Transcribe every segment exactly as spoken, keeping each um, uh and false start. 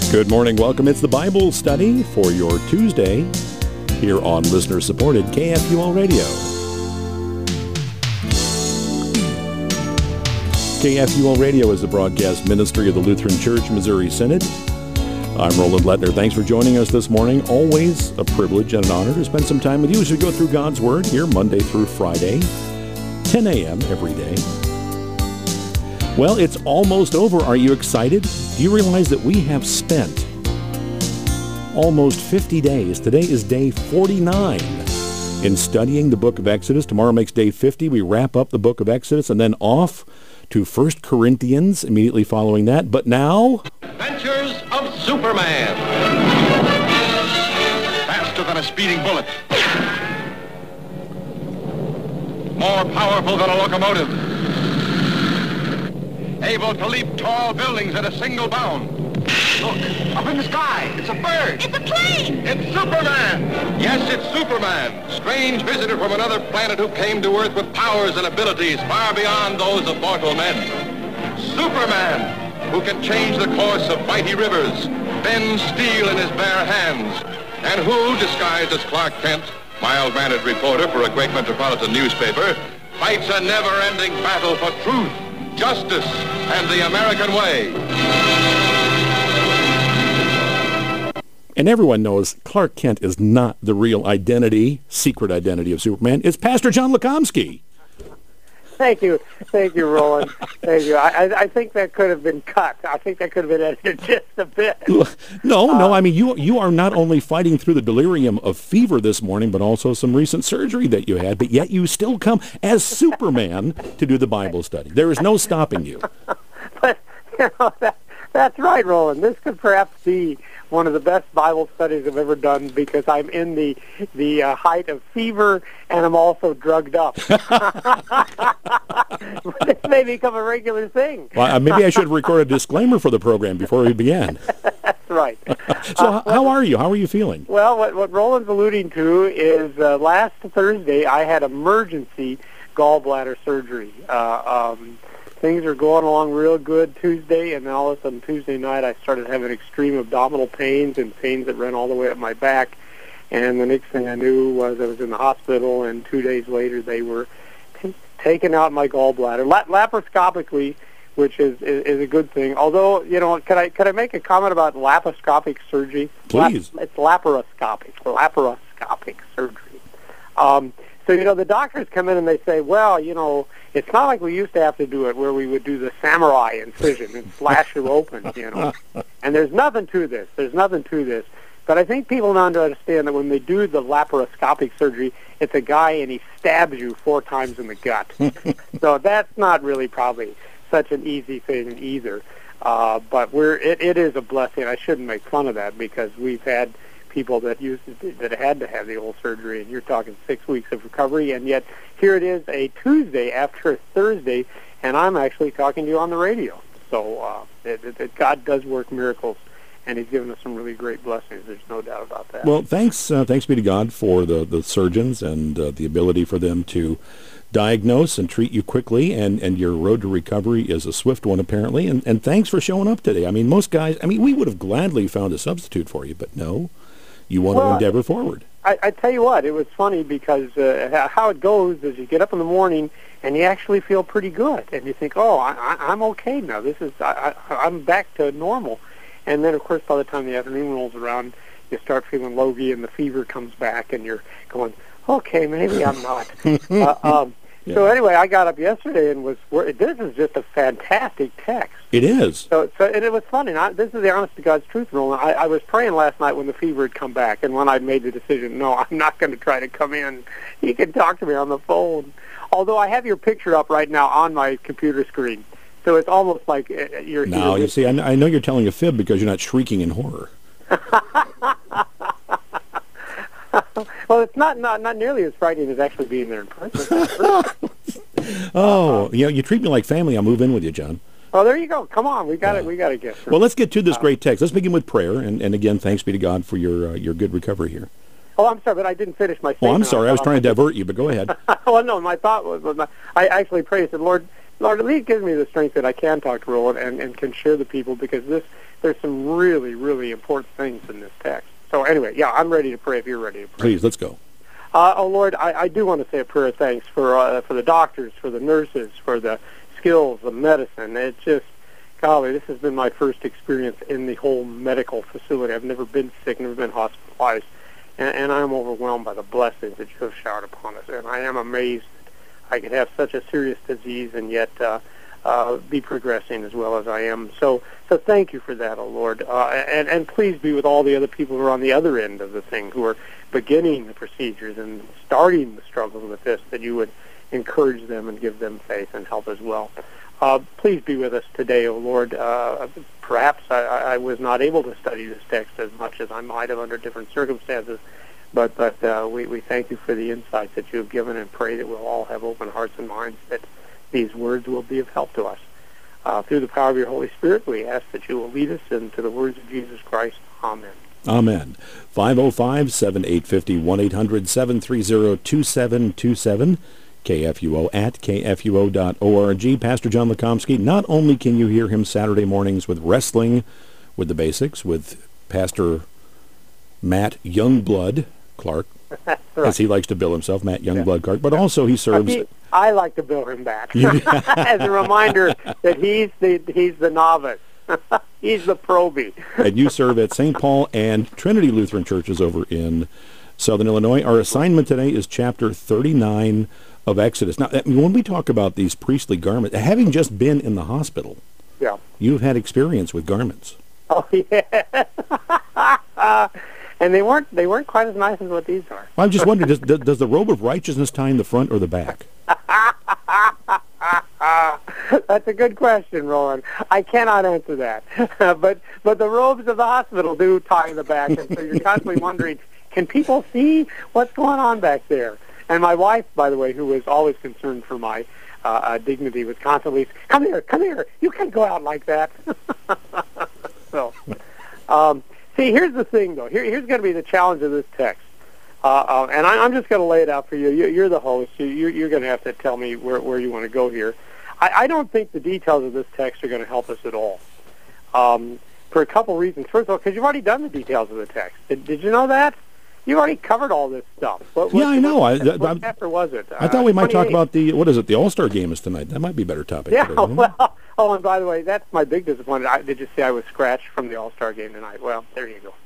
Good morning. Welcome. It's the Bible study for your Tuesday here on listener-supported K F U L Radio. K F U L Radio is the broadcast ministry of the Lutheran Church Missouri Synod. I'm Roland Lettner. Thanks for joining us this morning. Always a privilege and an honor to spend some time with you as we go through God's Word here Monday through Friday, ten a.m. every day. Well, it's almost over. Are you excited? Do you realize that we have spent almost fifty days? Today is day forty-nine in studying the book of Exodus. Tomorrow makes day fifty. We wrap up the book of Exodus and then off to First Corinthians immediately following that. But now, Adventures of Superman. Faster than a speeding bullet. More powerful than a locomotive. Able to leap tall buildings at a single bound. Look, up in the sky. It's a bird. It's a plane. It's Superman. Yes, it's Superman. Strange visitor from another planet who came to Earth with powers and abilities far beyond those of mortal men. Superman, who can change the course of mighty rivers, bend steel in his bare hands, and who, disguised as Clark Kent, mild-mannered reporter for a great metropolitan newspaper, fights a never-ending battle for truth, justice, and the American way. and everyone knows Clark Kent is not the real identity, secret identity of Superman. It's Pastor John Lekomsky. Thank you. Thank you, Roland. Thank you. I, I think that could have been cut. I think that could have been edited just a bit. No, no. I mean, you you are not only fighting through the delirium of fever this morning, but also some recent surgery that you had, but yet you still come as Superman to do the Bible study. There is no stopping you. But, you know, that, that's right, Roland. This could perhaps be one of the best Bible studies I've ever done because I'm in the the uh, height of fever and I'm also drugged up. This may become a regular thing. Well, maybe I should record a disclaimer for the program before we began. That's right. So uh, how are you? How are you feeling? Well, what, what Roland's alluding to is uh, last Thursday I had emergency gallbladder surgery. Uh, um, Things are going along real good Tuesday, and then all of a sudden Tuesday night I started having extreme abdominal pains and pains that ran all the way up my back. And the next thing I knew was I was in the hospital, and two days later they were t- taking out my gallbladder La- laparoscopically, which is, is is a good thing. Although, you know, could I could I make a comment about laparoscopic surgery? Please. La- it's laparoscopic, laparoscopic surgery. Um, So, you know, the doctors come in and they say, well, you know, it's not like we used to have to do it where we would do the samurai incision and slash you open, you know. And there's nothing to this. There's nothing to this. But I think people don't understand that when they do the laparoscopic surgery, it's a guy and he stabs you four times in the gut. So that's not really probably such an easy thing either. Uh, but we're it, it is a blessing. I shouldn't make fun of that because we've had people that used to, that had to have the old surgery, and you're talking six weeks of recovery, and yet here it is a Tuesday after a Thursday, and I'm actually talking to you on the radio. So uh, it, it, it, God does work miracles, and He's given us some really great blessings. There's no doubt about that. Well, thanks uh, thanks be to God for the, the surgeons and uh, the ability for them to diagnose and treat you quickly, and, and your road to recovery is a swift one, apparently, and, and thanks for showing up today. I mean, most guys, I mean, we would have gladly found a substitute for you, but no. You want well, to endeavor forward. I, I tell you what, it was funny because uh, how it goes is you get up in the morning and you actually feel pretty good, and you think, oh, I, I, I'm okay now. This is I, I, I'm back to normal. And then, of course, by the time the afternoon rolls around, you start feeling logy and the fever comes back, and you're going, okay, maybe I'm not. uh, um, yeah. So anyway, I got up yesterday and was. This is just a fantastic text. It is. So, so and it was funny. I, this is the honest to God's truth, Roland. I, I was praying last night when the fever had come back, and when I made the decision, no, I'm not going to try to come in. You can talk to me on the phone. Although I have your picture up right now on my computer screen, so it's almost like uh, you're. Now you see, I know, I know you're telling a fib because you're not shrieking in horror. Well, it's not, not not nearly as frightening as actually being there in person. Oh, you know, you treat me like family. I'll move in with you, John. Oh, there you go. Come on, we got it. We got to get. Well, let's get to this great text. Let's begin with prayer, and, and again, thanks be to God for your uh, your good recovery here. Oh, I'm sorry, but I didn't finish my statement. Oh, I'm sorry. I was trying to divert you, but go ahead. Well, no, my thought was, was my, I actually prayed. I said, Lord, Lord, at least give me the strength that I can talk to Roland and, and can share the people, because this there's some really, really important things in this text. So anyway, yeah, I'm ready to pray if you're ready to pray. Please, let's go. Uh, oh, Lord, I, I do want to say a prayer of thanks for uh, for the doctors, for the nurses, for the skills of medicine. It's just, golly, this has been my first experience in the whole medical facility. I've never been sick, never been hospitalized, and, and I'm overwhelmed by the blessings that you have showered upon us. And I am amazed that I could have such a serious disease and yet uh, uh, be progressing as well as I am. So, so thank you for that, oh Lord. Uh, and, and please be with all the other people who are on the other end of the thing, who are beginning the procedures and starting the struggle with this, that you would encourage them and give them faith and help as well. Uh, please be with us today, O Lord. Uh, perhaps I, I was not able to study this text as much as I might have under different circumstances, but but uh, we, we thank you for the insights that you have given, and pray that we'll all have open hearts and minds, that these words will be of help to us. Uh, through the power of your Holy Spirit, we ask that you will lead us into the words of Jesus Christ. Amen. Amen. five oh five, seven eight five oh, one eight hundred, seven three zero, two seven two seven, K F U O at K F U O dot org. Pastor John Lukomsky, not only can you hear him Saturday mornings with Wrestling with the Basics, with Pastor Matt Youngblood Clark, right. as he likes to bill himself, Matt Youngblood yeah. Clark, but also he serves... He, I like to bill him back as a reminder that he's the, he's the novice. He's the probie. And you serve at Saint Paul and Trinity Lutheran Churches over in Southern Illinois. Our assignment today is chapter thirty-nine of Exodus. Now, when we talk about these priestly garments, having just been in the hospital, yeah, you've had experience with garments. Oh, yeah. And they weren't they weren't quite as nice as what these are. Well, I'm just wondering, does, does the robe of righteousness tie in the front or the back? That's a good question, Roland. I cannot answer that. but but the robes of the hospital do tie in the back, and so you're constantly wondering, can people see what's going on back there? And my wife, by the way, who was always concerned for my uh, uh, dignity, was constantly, come here, come here, you can't go out like that. so, um, see, here's the thing, though. Here, here's going to be the challenge of this text. Uh, uh, and I, I'm just going to lay it out for you. you you're the host. You, you're, you're going to have to tell me where, where you want to go here. I, I don't think the details of this text are going to help us at all, um, for a couple reasons. First of all, because you've already done the details of the text. Did, did you know that? You already covered all this stuff. What, what, yeah, I know. What, I, what I, chapter was it? I thought we might talk about the, what is it, the All-Star Game is tonight. That might be a better topic. Yeah, today, well, oh, and by the way, that's my big disappointment. I, did you see I was scratched from the All-Star Game tonight? Well, there you go.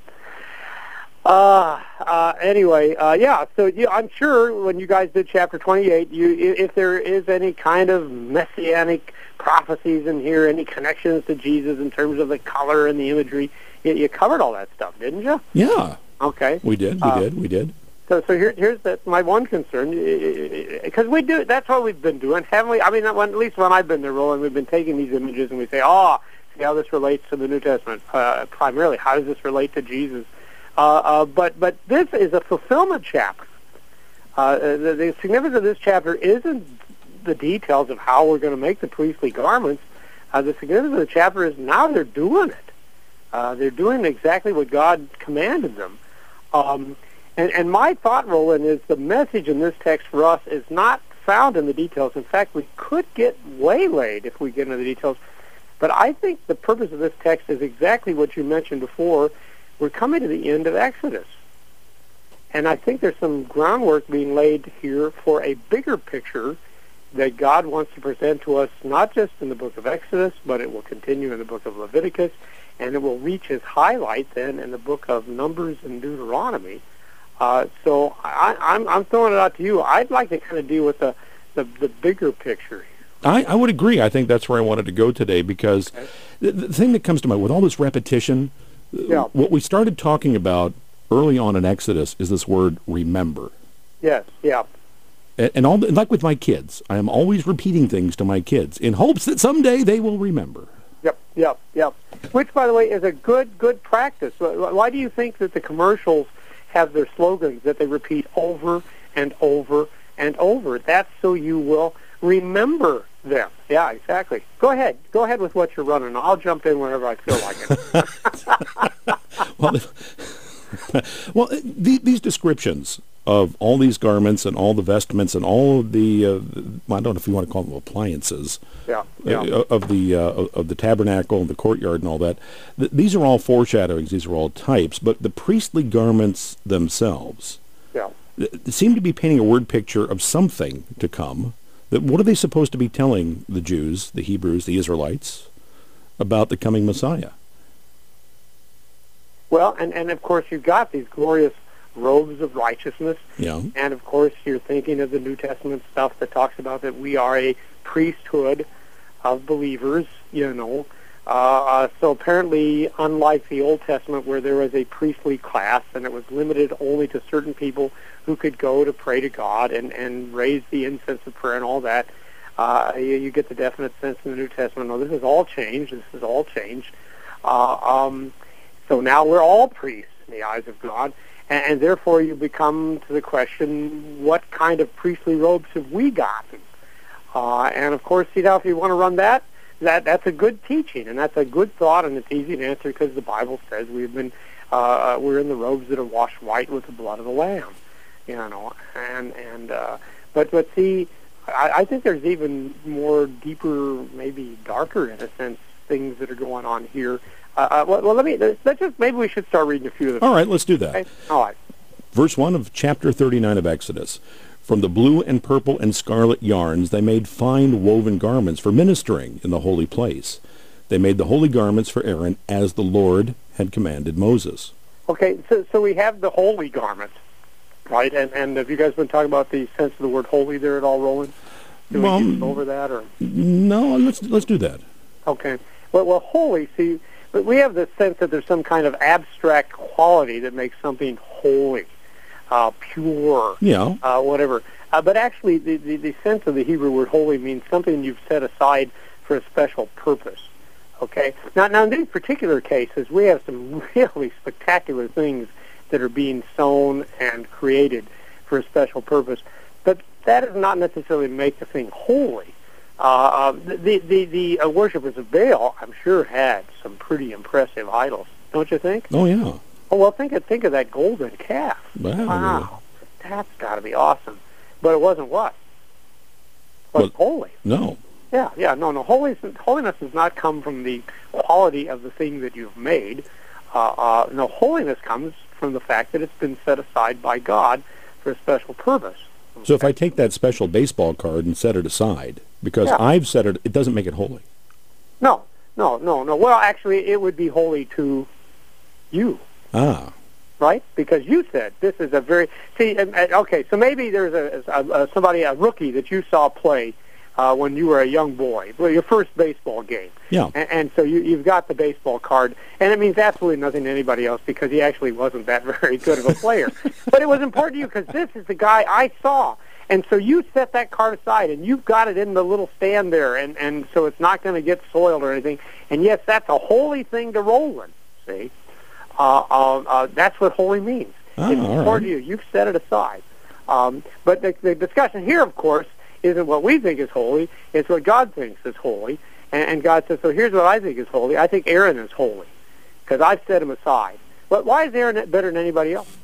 Uh, uh, anyway, uh, yeah, so you, I'm sure when you guys did chapter twenty-eight, you, if there is any kind of messianic prophecies in here, any connections to Jesus in terms of the color and the imagery, you, you covered all that stuff, didn't you? Yeah. Okay. We did, we uh, did, we did. So, so here, here's the, my one concern, because we do, that's what we've been doing, haven't we? I mean, when, at least when I've been there, Roland, we've been taking these images and we say, oh, see how this relates to the New Testament, uh, primarily. How does this relate to Jesus? Uh, uh, but but this is a fulfillment chapter. Uh, the, the significance of this chapter isn't the details of how we're going to make the priestly garments. Uh, the significance of the chapter is now they're doing it. Uh, they're doing exactly what God commanded them. Um, and, and my thought, Roland, is the message in this text for us is not found in the details. In fact, we could get waylaid if we get into the details. But I think the purpose of this text is exactly what you mentioned before. We're coming to the end of Exodus. And I think there's some groundwork being laid here for a bigger picture that God wants to present to us, not just in the book of Exodus, but it will continue in the book of Leviticus, and it will reach its highlight then in the book of Numbers and Deuteronomy. Uh, so I, I'm, I'm throwing it out to you. I'd like to kind of deal with the, the, the bigger picture here. I, I would agree. I think that's where I wanted to go today, because okay. the, the thing that comes to mind, with all this repetition, yeah. what we started talking about early on in Exodus is this word remember. Yes, yeah. And, and all, like with my kids, I am always repeating things to my kids in hopes that someday they will remember. Yep, yep, yep. Which, by the way, is a good, good practice. Why do you think that the commercials have their slogans that they repeat over and over and over? That's so you will remember them. Yeah, exactly. Go ahead. Go ahead with what you're running. I'll jump in whenever I feel like it. Well, Well, the, these descriptions of all these garments and all the vestments and all of the, uh, I don't know if you want to call them appliances, Yeah, yeah. uh, of the uh, of the tabernacle and the courtyard and all that. Th- these are all foreshadowings. These are all types. But the priestly garments themselves yeah. th- seem to be painting a word picture of something to come. That what are they supposed to be telling the Jews, the Hebrews, the Israelites about the coming Messiah? Well, and, and of course you've got these glorious robes of righteousness. Yeah. And of course you're thinking of the New Testament stuff that talks about that we are a priesthood of believers, you know. Uh, uh, so apparently, unlike the Old Testament where there was a priestly class and it was limited only to certain people who could go to pray to God and, and raise the incense of prayer and all that, uh, you, you get the definite sense in the New Testament, no, this has all changed, this has all changed. Uh, um, so now we're all priests in the eyes of God, and, and therefore you become to the question, what kind of priestly robes have we gotten? Uh, and of course, you know, if you want to run that, that that's a good teaching, and that's a good thought, and it's easy to answer because the Bible says we've been uh, we're in the robes that are washed white with the blood of the Lamb, you know. And and uh, but but see, I, I think there's even more deeper, maybe darker in a sense, things that are going on here. Uh, uh, well, well, let me let's just maybe we should start reading a few of them. All right, let's do that. Okay? All right. Verse one of chapter thirty-nine of Exodus. From the blue and purple and scarlet yarns they made fine woven garments for ministering in the holy place. They made the holy garments for Aaron as the Lord had commanded Moses. Okay, so so we have the holy garments, right? And and have you guys been talking about the sense of the word holy there at all, Roland? Do Well, we get over that, or No, let's let's do that. okay? Well, well, holy. See, but we have the sense that there's some kind of abstract quality that makes something holy. Uh, pure, Yeah. uh, whatever. Uh, but actually, the, the, the sense of the Hebrew word holy means something you've set aside for a special purpose. Okay? Now, now in these particular cases, we have some really spectacular things that are being sown and created for a special purpose. But that does not necessarily make the thing holy. Uh, the the, the uh, worshippers of Baal, I'm sure, had some pretty impressive idols, don't you think? Oh, yeah. Oh, well, think of, think of that golden calf. Wow. Wow. That's got to be awesome. But it wasn't what? It wasn't Well, holy. No. Yeah, yeah, no, no. Holiness, holiness does not come from the quality of the thing that you've made. Uh, uh, no, holiness comes from the fact that it's been set aside by God for a special purpose. So if I take that special baseball card and set it aside, because Yeah. I've set it, it doesn't make it holy. No, no, no, no. Well, actually, it would be holy to you. Ah. Right? Because you said this is a very see. um, uh, Okay, so maybe there's a, a, a somebody, a rookie that you saw play uh, when you were a young boy, well, your first baseball game. Yeah. And, and so you, you've got the baseball card, and it means absolutely nothing to anybody else because he actually wasn't that very good of a player. But it was important to you because this is the guy I saw. And so you set that card aside, and you've got it in the little stand there, and, and so it's not going to get soiled or anything. And yes, that's a holy thing to roll in, see? Uh, uh, uh, that's what holy means. Oh, it's all important right. to you. You've set it aside. Um, but the, the discussion here, of course, isn't what we think is holy. It's what God thinks is holy. And, and God says, so here's what I think is holy. I think Aaron is holy because I've set him aside. But why is Aaron better than anybody else?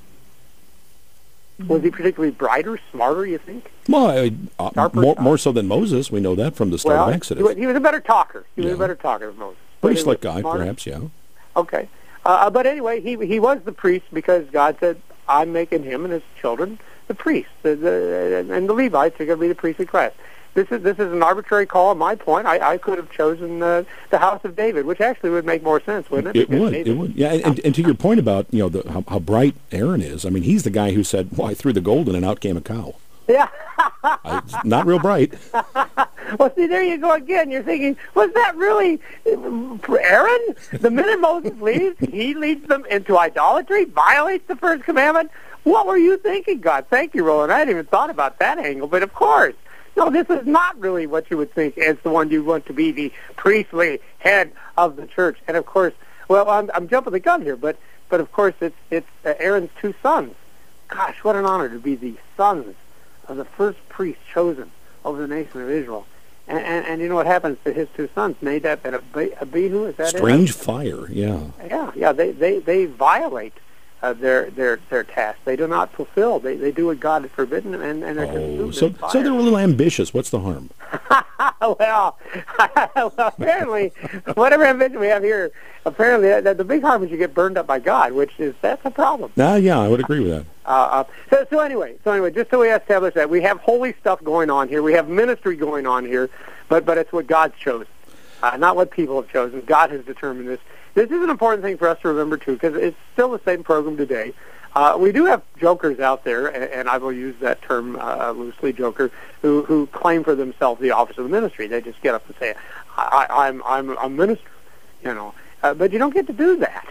Was he particularly brighter, smarter, you think? Well, I- uh, Sharper more, side. more so than Moses. We know that from the start well, of he Exodus. was, he was a better talker. He was Yeah. a better talker than Moses. Pretty But he slick was guy, smarter. perhaps, yeah. Okay. Uh, but anyway, he he was the priest because God said, I'm making him and his children the priests. The, the, and the Levites are going to be the priestly class. This is this is an arbitrary call on my point. I, I could have chosen uh, the house of David, which actually would make more sense, wouldn't it? It Because would, David- it would. Yeah, and, and, and to your point about, you know, the, how, how bright Aaron is, I mean, he's the guy who said, well, I threw the gold in and out came a cow. Yeah. I, it's not real bright. Well, see, there you go again. You're thinking, was that really uh, Aaron? The minute Moses leaves, he leads them into idolatry, violates the first commandment. What were you thinking, God? Thank you, Roland. I hadn't even thought about that angle, but of course. No, this is not really what you would think as the one you want to be the priestly head of the church. And of course, well, I'm, I'm jumping the gun here, but but of course it's it's uh, Aaron's two sons. Gosh, what an honor to be the sons of the first priest chosen over the nation of Israel. And, and, and you know what happens to his two sons, Nadab and Abi- Abihu? Is that Strange it? fire, yeah. Yeah, yeah. They, they, they violate uh, their their their task. They do not fulfill. They they do what God has forbidden, and, and they're Oh, consumed so in fire. so they're a little ambitious. What's the harm? well, well, apparently, whatever ambition we have here, apparently that, that the big harm is you get burned up by God, which is that's a problem. Ah, yeah, I would agree with that. Uh, uh, so, so anyway, so anyway, just so we establish that we have holy stuff going on here, we have ministry going on here, but but it's what God's chosen, uh, not what people have chosen. God has determined this. This is an important thing for us to remember too, because it's still the same program today. Uh, we do have jokers out there, and, and I will use that term uh, loosely, joker, who who claim for themselves the office of the ministry. They just get up and say, I, I, "I'm I'm a minister," you know. Uh, but you don't get to do that.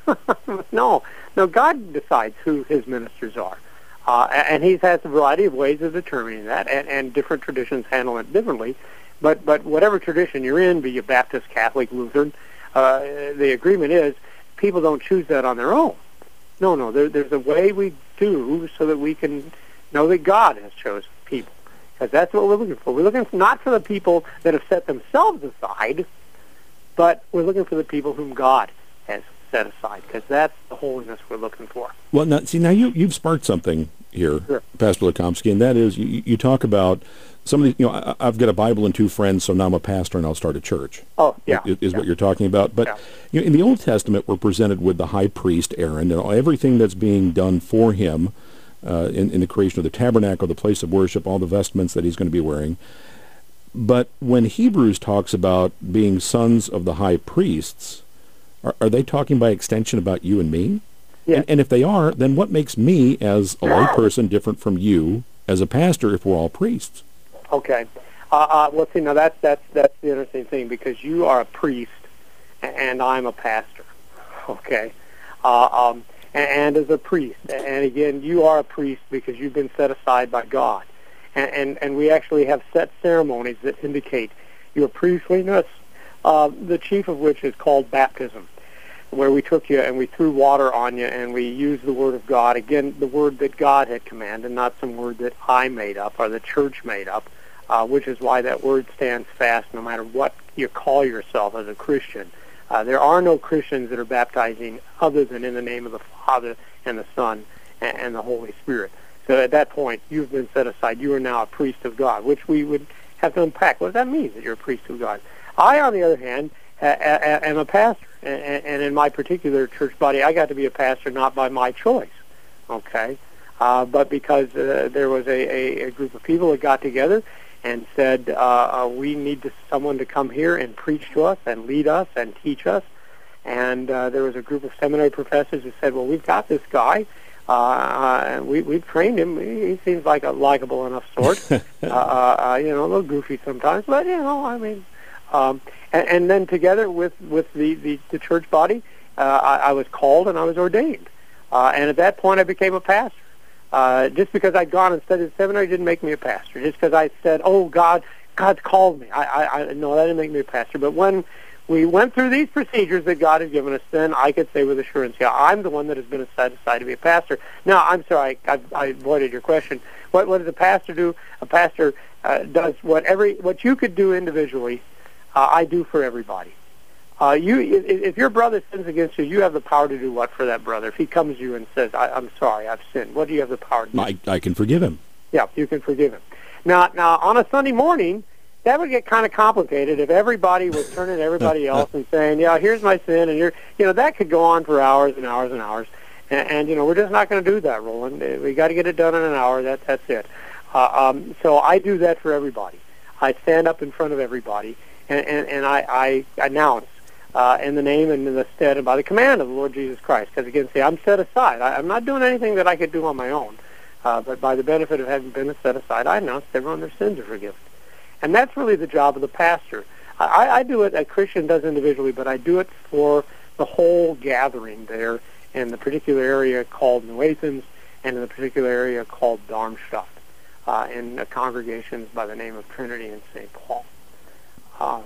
no, no. God decides who His ministers are, uh, and He has a variety of ways of determining that, and, and different traditions handle it differently. But but whatever tradition you're in, be you Baptist, Catholic, Lutheran, uh, the agreement is people don't choose that on their own. No, no. There, there's a way we do so that we can know that God has chosen people, because that's what we're looking for. We're looking for, not for the people that have set themselves aside, but we're looking for the people whom God has set aside, because that's the holiness we're looking for. Well, now, see, now you, you've sparked something here, Sure. Pastor Lukomsky, and that is you, you talk about some of the, you know, I, I've got a Bible and two friends, so now I'm a pastor and I'll start a church. Oh, yeah. Is, is yeah. what you're talking about. But Yeah. you know, in the Old Testament, we're presented with the high priest, Aaron, and everything that's being done for him uh, in, in the creation of the tabernacle, the place of worship, all the vestments that he's going to be wearing. But when Hebrews talks about being sons of the high priests, are, are they talking by extension about you and me? Yes. And, and if they are, then what makes me as a layperson different from you as a pastor if we're all priests? Okay. Uh, uh, well, see, now that's that's that's the interesting thing, because you are a priest and I'm a pastor. Okay. Uh, um, and, and as a priest, and again, you are a priest because you've been set aside by God. And, and, and we actually have set ceremonies that indicate your priestliness, uh, the chief of which is called baptism, where we took you and we threw water on you and we used the Word of God, again, the Word that God had commanded, not some word that I made up or the church made up, uh, which is why that word stands fast no matter what you call yourself as a Christian. Uh, there are no Christians that are baptizing other than in the name of the Father and the Son and, and the Holy Spirit. So at that point, you've been set aside. You are now a priest of God, which we would have to unpack. What does that mean, that you're a priest of God? I, on the other hand, a, a, am a pastor, and, and in my particular church body, I got to be a pastor not by my choice, okay, uh, but because uh, there was a, a, a group of people that got together and said, uh, uh, we need to, someone to come here and preach to us and lead us and teach us. And uh, there was a group of seminary professors who said, well, we've got this guy. Uh, and we, we've trained him. He, he seems like a likable enough sort. uh, uh, you know, a little goofy sometimes, but, you know, I mean... Um, and, and then together with, with the, the, the church body, uh, I, I was called and I was ordained. Uh, and at that point, I became a pastor. Uh, just because I'd gone and studied seminary didn't make me a pastor. Just because I said, oh, God, God's called me. I, I, I no, that didn't make me a pastor. But when we went through these procedures that God had given us, then I could say with assurance, yeah, I'm the one that has been set aside to be a pastor. Now, I'm sorry, I, I avoided your question. What, what does a pastor do? A pastor uh, does what every what you could do individually, uh, I do for everybody. Uh, you, if, if your brother sins against you, you have the power to do what for that brother? If he comes to you and says, I, I'm sorry, I've sinned, what do you have the power to do? I, I can forgive him. Yeah, you can forgive him. Now, now on a Sunday morning, that would get kind of complicated if everybody was turning to everybody else and saying, yeah, here's my sin, and you're, you know, that could go on for hours and hours and hours. And, and you know, we're just not going to do that, Roland. We got to get it done in an hour. That, that's it. Uh, um, so I do that for everybody. I stand up in front of everybody, and, and, and I, I announce uh, in the name and in the stead and by the command of the Lord Jesus Christ. Because again, see, I'm set aside. I, I'm not doing anything that I could do on my own. Uh, but by the benefit of having been set aside, I announce to everyone their sins are forgiven. And that's really the job of the pastor. I, I do it, a Christian does individually, but I do it for the whole gathering there in the particular area called New Athens and in the particular area called Darmstadt, uh, in the congregations by the name of Trinity and Saint Paul. Um,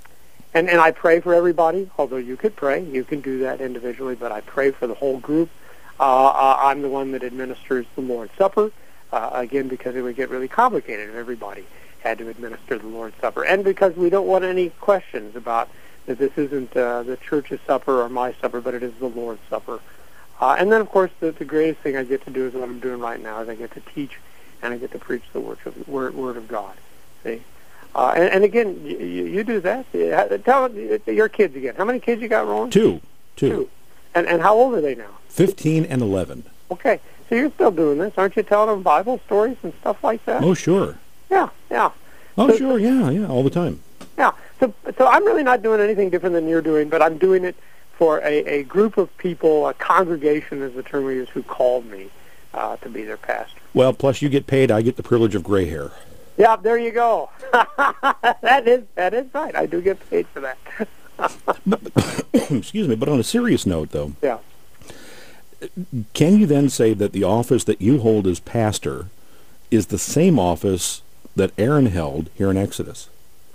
and, and I pray for everybody, although you could pray. You can do that individually, but I pray for the whole group. Uh, uh, I'm the one that administers the Lord's Supper, uh, again, because it would get really complicated if everybody had to administer the Lord's Supper, and because we don't want any questions about that this isn't uh, the church's supper or my supper, but it is the Lord's Supper. Uh, and then, of course, the, the greatest thing I get to do is what I'm doing right now, is I get to teach and I get to preach the word of, word, word of God. See? Uh, and, and again, you, you do that. Tell your kids again. How many kids you got, Roland? Two. Two. Two. And, and how old are they now? Fifteen and eleven. Okay. So you're still doing this. Aren't you telling them Bible stories and stuff like that? Oh, sure. Yeah, yeah. Oh, so, sure, yeah, yeah, all the time. Yeah. So, so I'm really not doing anything different than you're doing, but I'm doing it for a, a group of people, a congregation is the term we use, who called me uh, to be their pastor. Well, plus you get paid, I get the privilege of gray hair. Yeah, there you go. that is that is right. I do get paid for that. Excuse me, but on a serious note, though, yeah. Can you then say that the office that you hold as pastor is the same office that Aaron held here in Exodus?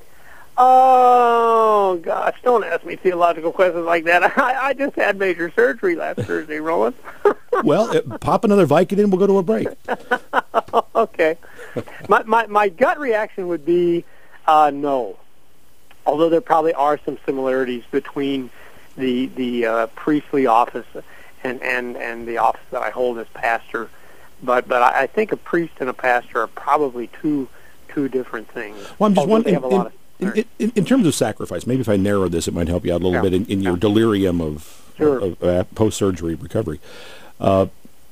Oh, gosh, don't ask me theological questions like that. I, I just had major surgery last Thursday, Roland. Well, uh, pop another Vicodin, we'll go to a break. Okay. My, my, my gut reaction would be uh, no, although there probably are some similarities between the, the uh, priestly office and, and, and the office that I hold as pastor. But but I, I think a priest and a pastor are probably two two different things. Well, I'm just wondering, in, in, in, in, in terms of sacrifice, maybe if I narrow this, it might help you out a little yeah. bit in, in your yeah. delirium of, sure. of, of uh, post-surgery recovery. Uh,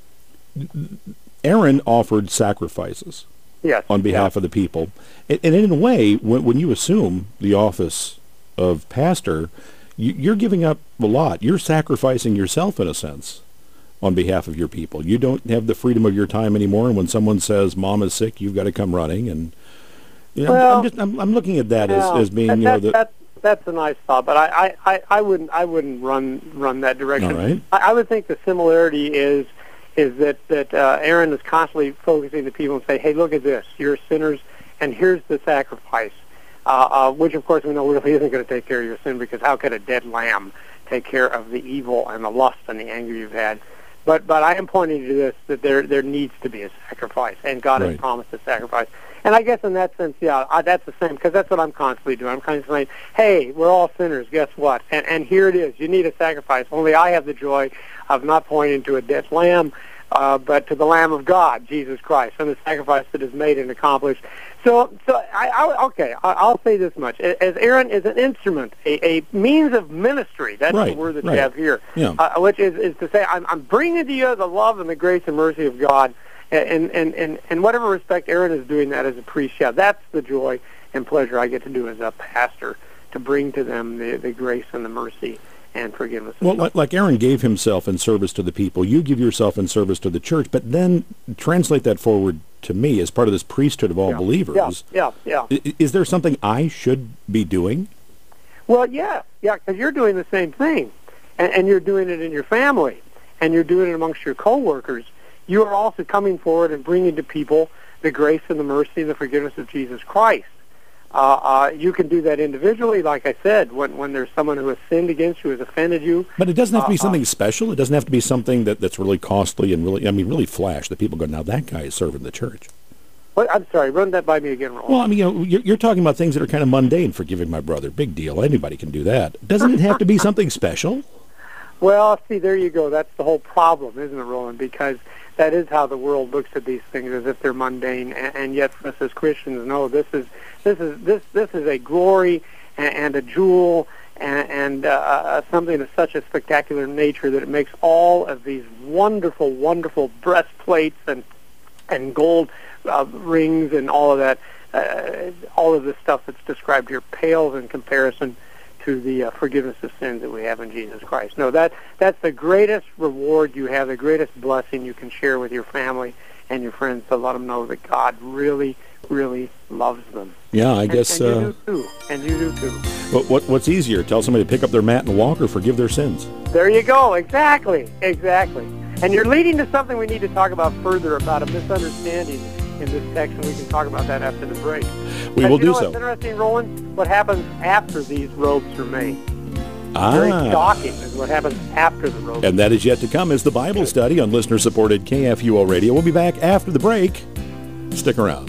Aaron offered sacrifices yes. on behalf yeah. of the people. And, and in a way, when, when you assume the office of pastor, you, you're giving up a lot. You're sacrificing yourself in a sense on behalf of your people. You don't have the freedom of your time anymore, and when someone says, Mom is sick, you've got to come running. And you know, well, I'm, just, I'm, I'm looking at that yeah, as, as being, that, you know, that, the... that, that's a nice thought, but I, I, I wouldn't I wouldn't run run that direction. All right. I, I would think the similarity is is that that uh, Aaron is constantly focusing the people and say, hey, look at this, you're sinners, and here's the sacrifice, uh, uh, which of course we know really isn't going to take care of your sin, because how could a dead lamb take care of the evil and the lust and the anger you've had? But but I am pointing to this, that there there needs to be a sacrifice, and God right. has promised a sacrifice. And I guess in that sense, yeah, I, that's the same, because that's what I'm constantly doing. I'm constantly saying, hey, we're all sinners, guess what? And and here it is. You need a sacrifice. Only I have the joy of not pointing to a dead lamb, uh, but to the Lamb of God, Jesus Christ, and the sacrifice that is made and accomplished. So, so I, I okay, I, I'll say this much. As Aaron is an instrument, a, a means of ministry, that's right, the word that right. you have here, yeah. uh, which is, is to say, I'm, I'm bringing to you the love and the grace and mercy of God. And, and, and, and whatever respect Aaron is doing that as a priest, yeah, that's the joy and pleasure I get to do as a pastor, to bring to them the, the grace and the mercy and forgiveness. Well, like, like Aaron gave himself in service to the people, you give yourself in service to the church, but then translate that forward to me as part of this priesthood of all yeah. believers. Yeah, yeah, yeah. Is, is there something I should be doing? Well, yeah, yeah, because you're doing the same thing, and, and you're doing it in your family, and you're doing it amongst your coworkers. You are also coming forward and bringing to people the grace and the mercy and the forgiveness of Jesus Christ. Uh, uh, you can do that individually, like I said, when when there's someone who has sinned against you, has offended you. But it doesn't have to be uh, something uh, special. It doesn't have to be something that, that's really costly and really, I mean, really flash, that people go, now that guy is serving the church. What, I'm sorry, run that by me again, Roland. Well, I mean, you know, you're, you're talking about things that are kind of mundane, forgiving my brother. Big deal. Anybody can do that. Doesn't it have to be something special? Well, see, there you go. That's the whole problem, isn't it, Roland? Because that is how the world looks at these things, as if they're mundane, and, and yet for us as Christians, no, this is this is this this is a glory and, and a jewel and, and uh, something of such a spectacular nature that it makes all of these wonderful, wonderful breastplates and and gold uh, rings and all of that, uh, all of the stuff that's described here pales in comparison to the uh, forgiveness of sins that we have in Jesus Christ. No, that that's the greatest reward you have, the greatest blessing you can share with your family and your friends, to let them know that God really, really loves them. Yeah, I and, guess... And you uh, do too. And you do too. What, what, what's easier, tell somebody to pick up their mat and walk, or forgive their sins? There you go. Exactly. Exactly. And you're leading to something we need to talk about further, about a misunderstanding in this text, and we can talk about that after the break. We and will you do know so. What's interesting, Roland? What happens after these robes are made? Ah. Very shocking is what happens after the robes. And that is yet to come as the Bible study on listener-supported K F U O Radio. We'll be back after the break. Stick around.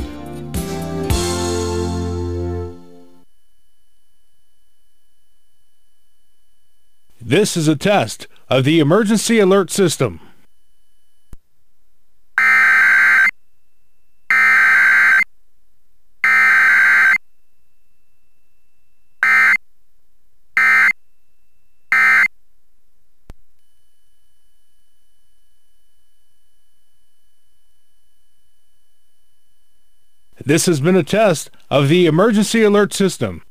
This is a test of the Emergency Alert System. This has been a test of the Emergency Alert System.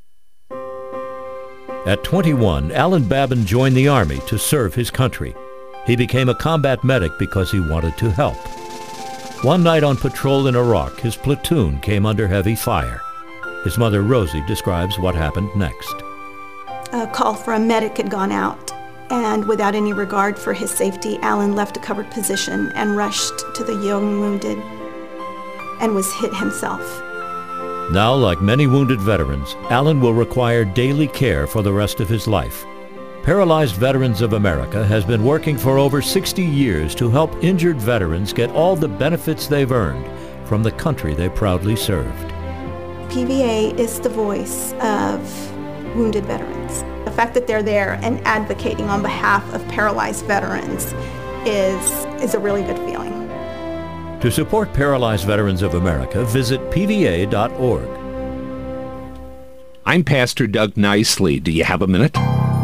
At twenty-one, Alan Babin joined the Army to serve his country. He became a combat medic because he wanted to help. One night on patrol in Iraq, his platoon came under heavy fire. His mother, Rosie, describes what happened next. A call for a medic had gone out, and without any regard for his safety, Alan left a covered position and rushed to the young wounded and was hit himself. Now, like many wounded veterans, Alan will require daily care for the rest of his life. Paralyzed Veterans of America has been working for over sixty years to help injured veterans get all the benefits they've earned from the country they proudly served. P V A is the voice of wounded veterans. The fact that they're there and advocating on behalf of paralyzed veterans is, is a really good feeling. To support Paralyzed Veterans of America, visit P V A dot org. I'm Pastor Doug Nicely. Do you have a minute?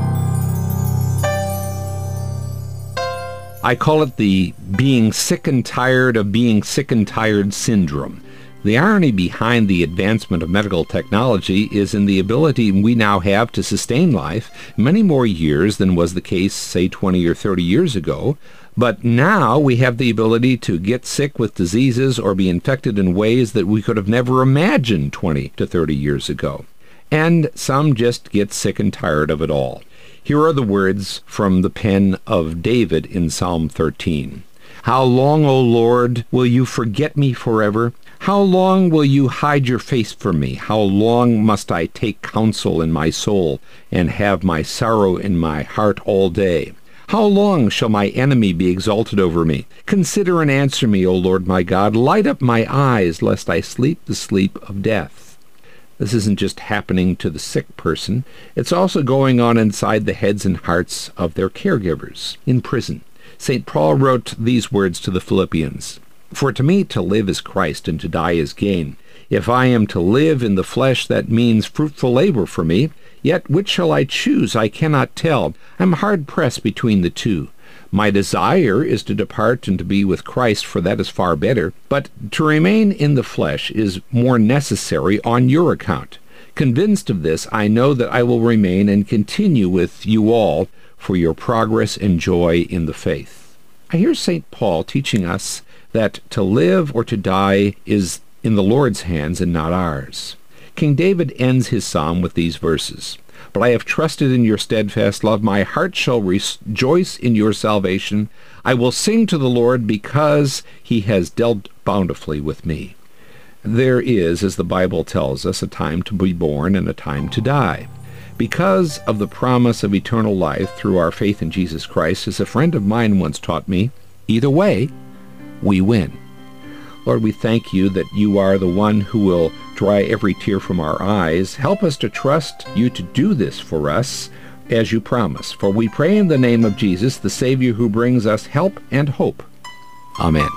I call it the being sick and tired of being sick and tired syndrome. The irony behind the advancement of medical technology is in the ability we now have to sustain life many more years than was the case, say, twenty or thirty years ago. But now we have the ability to get sick with diseases or be infected in ways that we could have never imagined twenty to thirty years ago. And some just get sick and tired of it all. Here are the words from the pen of David in Psalm thirteen. How long, O Lord, will you forget me forever? How long will you hide your face from me? How long must I take counsel in my soul and have my sorrow in my heart all day? How long shall my enemy be exalted over me? Consider and answer me, O Lord my God. Light up my eyes, lest I sleep the sleep of death. This isn't just happening to the sick person. It's also going on inside the heads and hearts of their caregivers in prison. Saint Paul wrote these words to the Philippians. For to me to live is Christ, and to die is gain. If I am to live in the flesh, that means fruitful labor for me. Yet which shall I choose? I cannot tell. I'm hard-pressed between the two. My desire is to depart and to be with Christ, for that is far better. But to remain in the flesh is more necessary on your account. Convinced of this, I know that I will remain and continue with you all for your progress and joy in the faith. I hear Saint Paul teaching us that to live or to die is in the Lord's hands and not ours. King David ends his psalm with these verses. But I have trusted in your steadfast love. My heart shall rejoice in your salvation. I will sing to the Lord because he has dealt bountifully with me. There is, as the Bible tells us, a time to be born and a time to die. Because of the promise of eternal life through our faith in Jesus Christ, as a friend of mine once taught me, either way, we win. Lord, we thank you that you are the one who will dry every tear from our eyes. Help us to trust you to do this for us as you promise. For we pray in the name of Jesus, the Savior who brings us help and hope. Amen.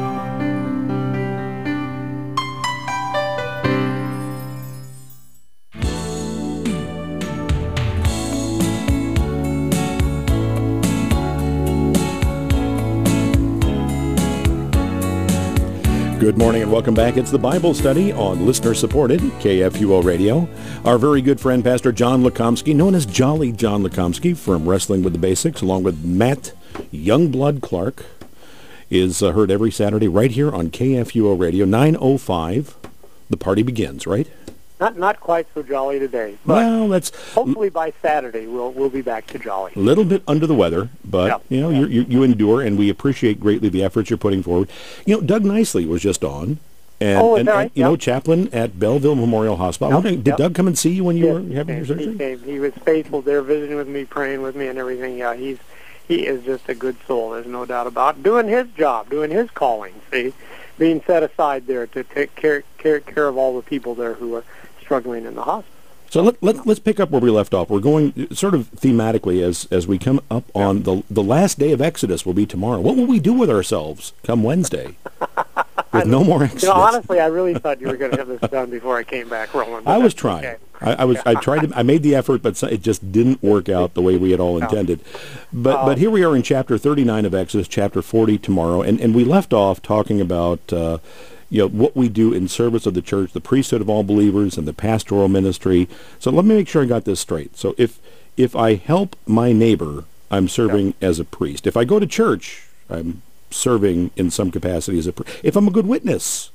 Good morning and welcome back. It's the Bible study on listener-supported K F U O Radio. Our very good friend, Pastor John Lukomsky, known as Jolly John Lukomsky from Wrestling with the Basics, along with Matt Youngblood Clark, is uh, heard every Saturday right here on K F U O Radio, nine oh five. The party begins, right? Not not quite so jolly today. But well, that's hopefully by Saturday we'll we'll be back to jolly. A little bit under the weather, but yeah, you know yeah. you you you endure, and we appreciate greatly the efforts you're putting forward. You know, Doug Nicely was just on, and, oh, and, right? and you yep. know, chaplain at Belleville Memorial Hospital. Yep. Did Yep. Doug come and see you when you yes, were having your surgery? He came. He was faithful there, visiting with me, praying with me, and everything. Yeah, he's he is just a good soul. There's no doubt about it. Doing his job, doing his calling. See, being set aside there to take care care care of all the people there who are struggling in the hospital. So let, let, let's pick up where we left off. We're going sort of thematically as, as we come up on the, the last day of Exodus will be tomorrow. What will we do with ourselves come Wednesday with no more Exodus? You know, honestly, I really thought you were going to have this done before I came back, Roland. I was trying. Okay. I, I was. I tried to. I made the effort, but it just didn't work out the way we had all intended. But Um, but here we are in chapter thirty-nine of Exodus, chapter forty tomorrow, and, and we left off talking about uh, you know what we do in service of the church, the priesthood of all believers, and the pastoral ministry. So let me make sure I got this straight. So if if I help my neighbor, I'm serving as a priest. If I go to church, I'm serving in some capacity as a priest. If I'm a good witness,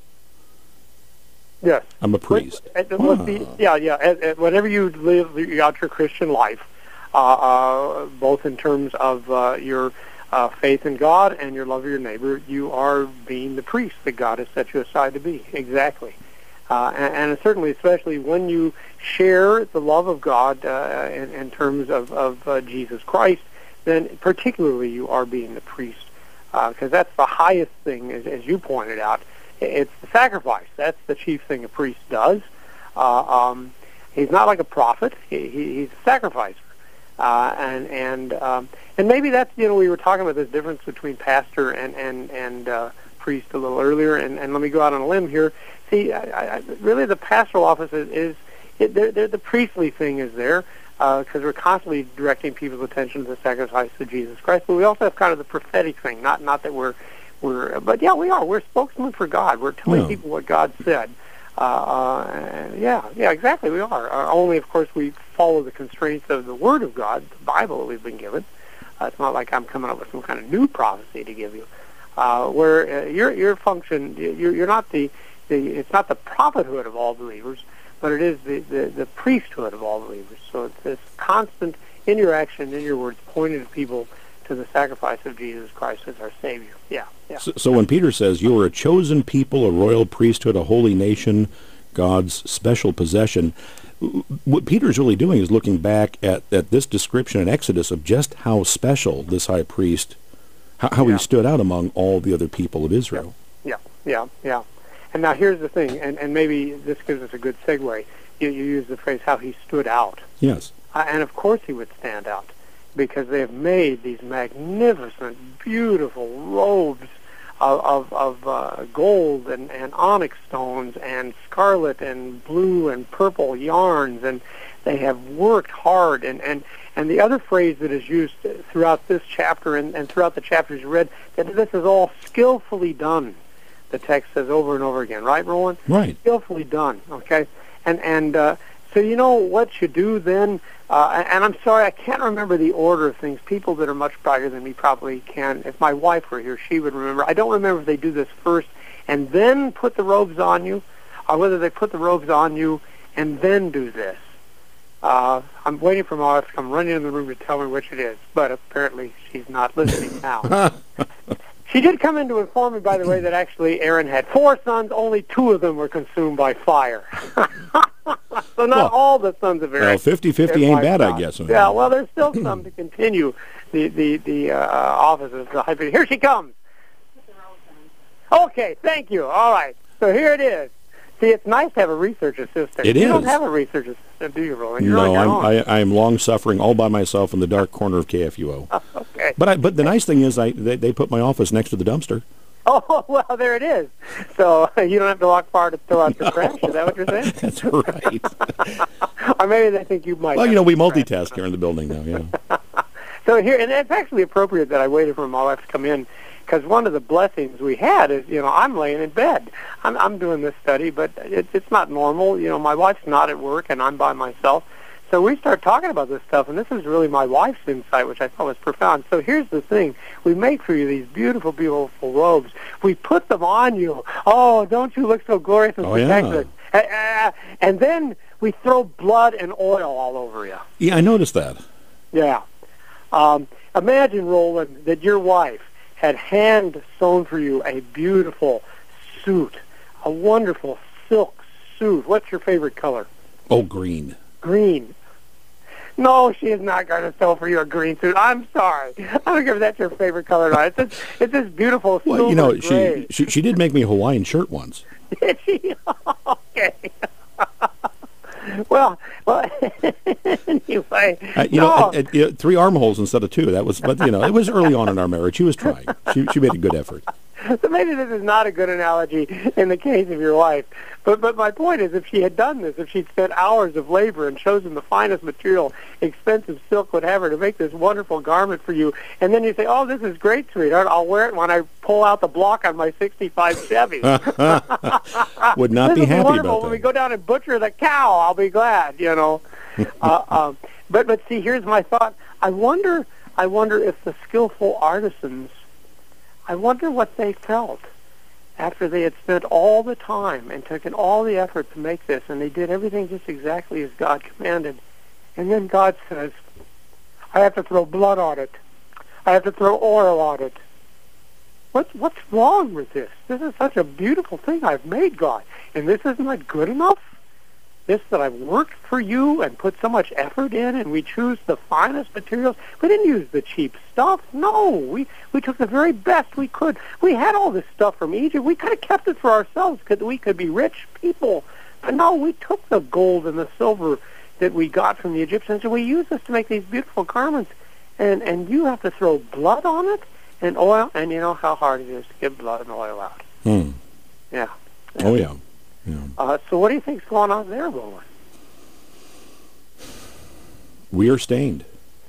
Yes. I'm a priest. But, uh, let's be- yeah, yeah. And, and whenever you live out your Christian life, uh, uh, both in terms of uh, your uh, faith in God and your love of your neighbor, you are being the priest that God has set you aside to be. Exactly. Uh, and, and certainly, especially when you share the love of God uh, in, in terms of, of uh, Jesus Christ, then particularly you are being the priest. Because uh, that's the highest thing, as, as you pointed out. It's the sacrifice. That's the chief thing a priest does. Uh, um, he's not like a prophet. He, he, he's a sacrificer. Uh, and and um, and maybe that's, you know, we were talking about this difference between pastor and and and uh, priest a little earlier. And, and let me go out on a limb here. See, I, I, really, the pastoral office is, is it, they're, they're, the priestly thing is there because uh, we're constantly directing people's attention to the sacrifice of Jesus Christ. But we also have kind of the prophetic thing. Not not that we're We're, but yeah, we are. We're spokesmen for God. We're telling Yeah. people what God said. Uh, uh, yeah, yeah, exactly. We are. Uh, only, of course, we follow the constraints of the Word of God, the Bible that we've been given. Uh, it's not like I'm coming up with some kind of new prophecy to give you. Uh, where uh, your your function, you're, you're not the, the it's not the prophethood of all believers, but it is the, the, the priesthood of all believers. So it's this constant in your action, in your words, pointing to people to the sacrifice of Jesus Christ as our Savior. Yeah, yeah. So, so when Peter says, you are a chosen people, a royal priesthood, a holy nation, God's special possession, what Peter's really doing is looking back at, at this description in Exodus of just how special this high priest, how, how Yeah. he stood out among all the other people of Israel. Yeah, yeah, yeah. And now here's the thing, and, and maybe this gives us a good segue. You, you use the phrase, how he stood out. Yes. Uh, and of course he would stand out, because they have made these magnificent, beautiful robes of, of, of uh, gold and, and onyx stones and scarlet and blue and purple yarns, and they have worked hard. And, and, and the other phrase that is used throughout this chapter and, and throughout the chapters you read, that this is all skillfully done, the text says over and over again. Right, Roland? Right. Skillfully done, okay? And, and uh, so you know what you do then? Uh, and I'm sorry, I can't remember the order of things. People that are much brighter than me probably can. If my wife were here, she would remember. I don't remember if they do this first and then put the robes on you, or whether they put the robes on you and then do this. Uh, I'm waiting for my wife to come running in the room to tell me which it is, but apparently she's not listening now. She did come in to inform me, by the way, that actually Aaron had four sons. Only two of them were consumed by fire. So not Well, all the sons of Aaron. Well, fifty-fifty They're ain't five bad, I sons. guess. Yeah, well, there's still some to continue the the the uh, office of the high priest. Here she comes. Okay, thank you. All right, so here it is. See, it's nice to have a research assistant. It you is. don't have a research assistant, do you, Roland? You're on No, your I'm, own. I, I am long suffering all by myself in the dark corner of K F U O. Okay. But I, but the nice thing is, I they, they put my office next to the dumpster. Oh, well, there it is. So you don't have to walk far to throw out your trash. Is that what you're saying? That's right. Or maybe they think you might. Well, have you know, we some trash. multitask here in the building now. Yeah. So here, and it's actually appropriate that I waited for my wife to come in, because one of the blessings we had is, you know, I'm laying in bed. I'm, I'm doing this study, but it, it's not normal. You know, my wife's not at work, and I'm by myself. So we start talking about this stuff, and this is really my wife's insight, which I thought was profound. So here's the thing. We make for you these beautiful, beautiful robes. We put them on you. Oh, don't you look so glorious and Oh, yeah. spectacular. Uh, uh, and then we throw blood and oil all over you. Yeah, I noticed that. Yeah. Um, imagine, Roland, that your wife had hand sewn for you a beautiful suit, a wonderful silk suit. What's your favorite color? Oh, green. Green. No, she is not going to sew for you a green suit. I'm sorry. I don't care if that's your favorite color or not. It's this, it's this beautiful silver Well, you know, gray. she, she she did make me a Hawaiian shirt once. Did she? Okay. well, well. Anyway, Uh, you no. know, uh, uh, you know, three armholes instead of two. That was, but you know, it was early on in our marriage. She was trying. She she made a good effort. So maybe this is not a good analogy in the case of your wife. But but my point is, if she had done this, if she'd spent hours of labor and chosen the finest material, expensive silk, whatever, to make this wonderful garment for you, and then you say, oh, this is great, sweetheart, I'll wear it when I pull out the block on my sixty-five Chevy. Would not this be will happy wonderful. about When that. we go down and butcher the cow, I'll be glad, you know. uh, um, but but see, here's my thought. I wonder, I wonder if the skillful artisans, I wonder what they felt after they had spent all the time and taken all the effort to make this, and they did everything just exactly as God commanded. And then God says, I have to throw blood on it. I have to throw oil on it. What's, what's wrong with this? This is such a beautiful thing I've made, God. And this is not good enough? This that I've worked for you and put so much effort in, and we choose the finest materials. We didn't use the cheap stuff. No, we we took the very best we could. We had all this stuff from Egypt. We could have kept it for ourselves because we could be rich people. But no, we took the gold and the silver that we got from the Egyptians, and we used this to make these beautiful garments. And and you have to throw blood on it and oil, and you know how hard it is to get blood and oil out. Hmm. Yeah. Oh yeah. Yeah. Uh, so what do you think's going on there, Roland? We are stained.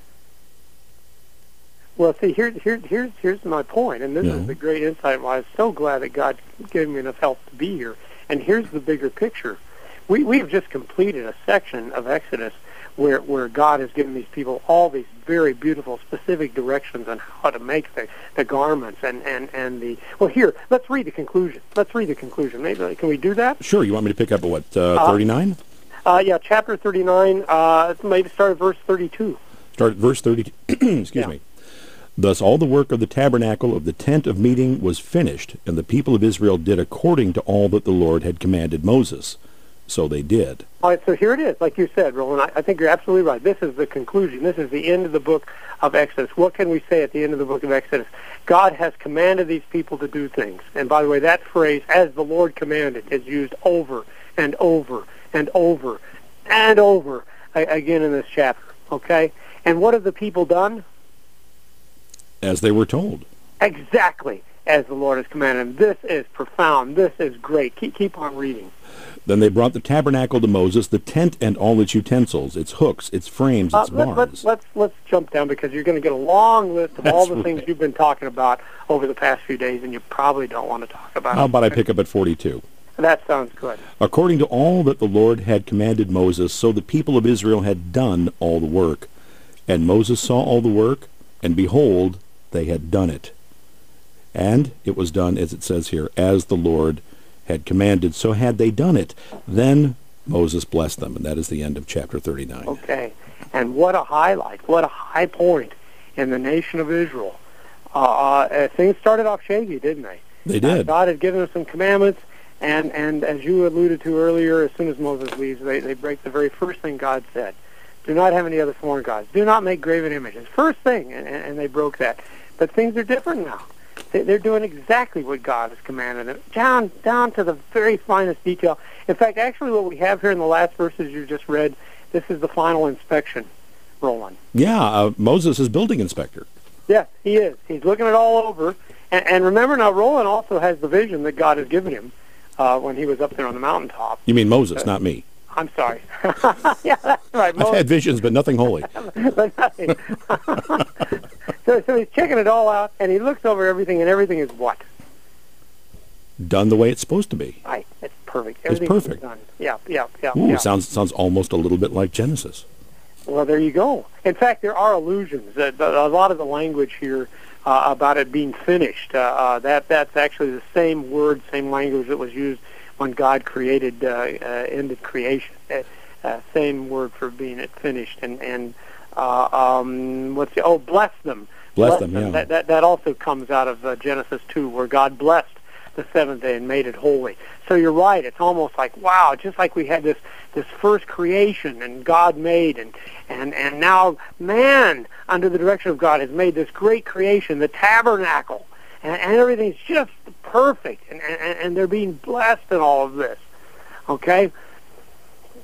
Well, see, here, here, here's here's my point, and this Yeah. is the great insight why I'm so glad that God gave me enough help to be here. And here's the bigger picture. We we've just completed a section of Exodus where where God has given these people all these very beautiful, specific directions on how to make the, the garments and, and, and the... Well, here, let's read the conclusion. Let's read the conclusion. Maybe, can we do that? Sure. You want me to pick up at what, uh, thirty-nine? Uh, yeah, chapter thirty-nine, uh, maybe start at verse thirty-two. Start at verse thirty. Excuse Yeah. me. Thus all the work of the tabernacle of the tent of meeting was finished, and the people of Israel did according to all that the Lord had commanded Moses. So they did. All right, so here it is, like you said, Roland. I, I think you're absolutely right. This is the conclusion. This is the end of the book of Exodus. What can we say at the end of the book of Exodus? God has commanded these people to do things. And by the way, that phrase, as the Lord commanded, is used over and over and over and over a- again in this chapter. Okay? And what have the people done? As they were told. Exactly as the Lord has commanded them. This is profound. This is great. Keep, keep on reading. Then they brought the tabernacle to Moses, the tent and all its utensils, its hooks, its frames, its Uh, let, bars. let's, let's, let's jump down because you're going to get a long list of That's all the right. things you've been talking about over the past few days, and you probably don't want to talk about How it. about I pick up at forty-two? That sounds good. According to all that the Lord had commanded Moses, so the people of Israel had done all the work. And Moses saw all the work, and behold, they had done it. And it was done, as it says here, as the Lord had commanded, so had they done it. Then Moses blessed them, and that is the end of chapter thirty-nine. Okay. And what a highlight, what a high point in the nation of Israel. Uh, uh, things started off shaky, didn't they? They Uh, did. God had given them some commandments, and, and as you alluded to earlier, as soon as Moses leaves, they, they break the very first thing God said. Do not have any other foreign gods. Do not make graven images. First thing, and, and they broke that. But things are different now. They- They're doing exactly what God has commanded them, down down to the very finest detail. In fact, actually what we have here in the last verses you just read, this is the final inspection, Roland. Yeah, uh, Moses is building inspector. Yes, he is. He's looking it all over. And, and remember now, Roland also has the vision that God has given him uh, when he was up there on the mountaintop. You mean Moses, not me. I'm sorry. Yeah, that's right. I've had visions, but nothing holy. But nothing. so, so he's checking it all out, and he looks over everything, and everything is what? Done the way it's supposed to be. Right. It's perfect. It's Everything's perfect. done. Yeah, yeah, yeah. Ooh, yeah. sounds sounds almost a little bit like Genesis. Well, there you go. In fact, there are allusions. Uh, a lot of the language here uh, about it being finished, uh, uh, that that's actually the same word, same language that was used when God created, uh, uh, ended creation. Uh, uh, same word for being it finished. And, and uh, um, what's the, oh, bless them. Bless them, yeah. That, that, that also comes out of uh, Genesis two, where God blessed the seventh day and made it holy. So you're right. It's almost like, wow, just like we had this this first creation and God made, and and and now man, under the direction of God, has made this great creation, the tabernacle, and, and everything's just perfect, and, and and they're being blessed in all of this. Okay.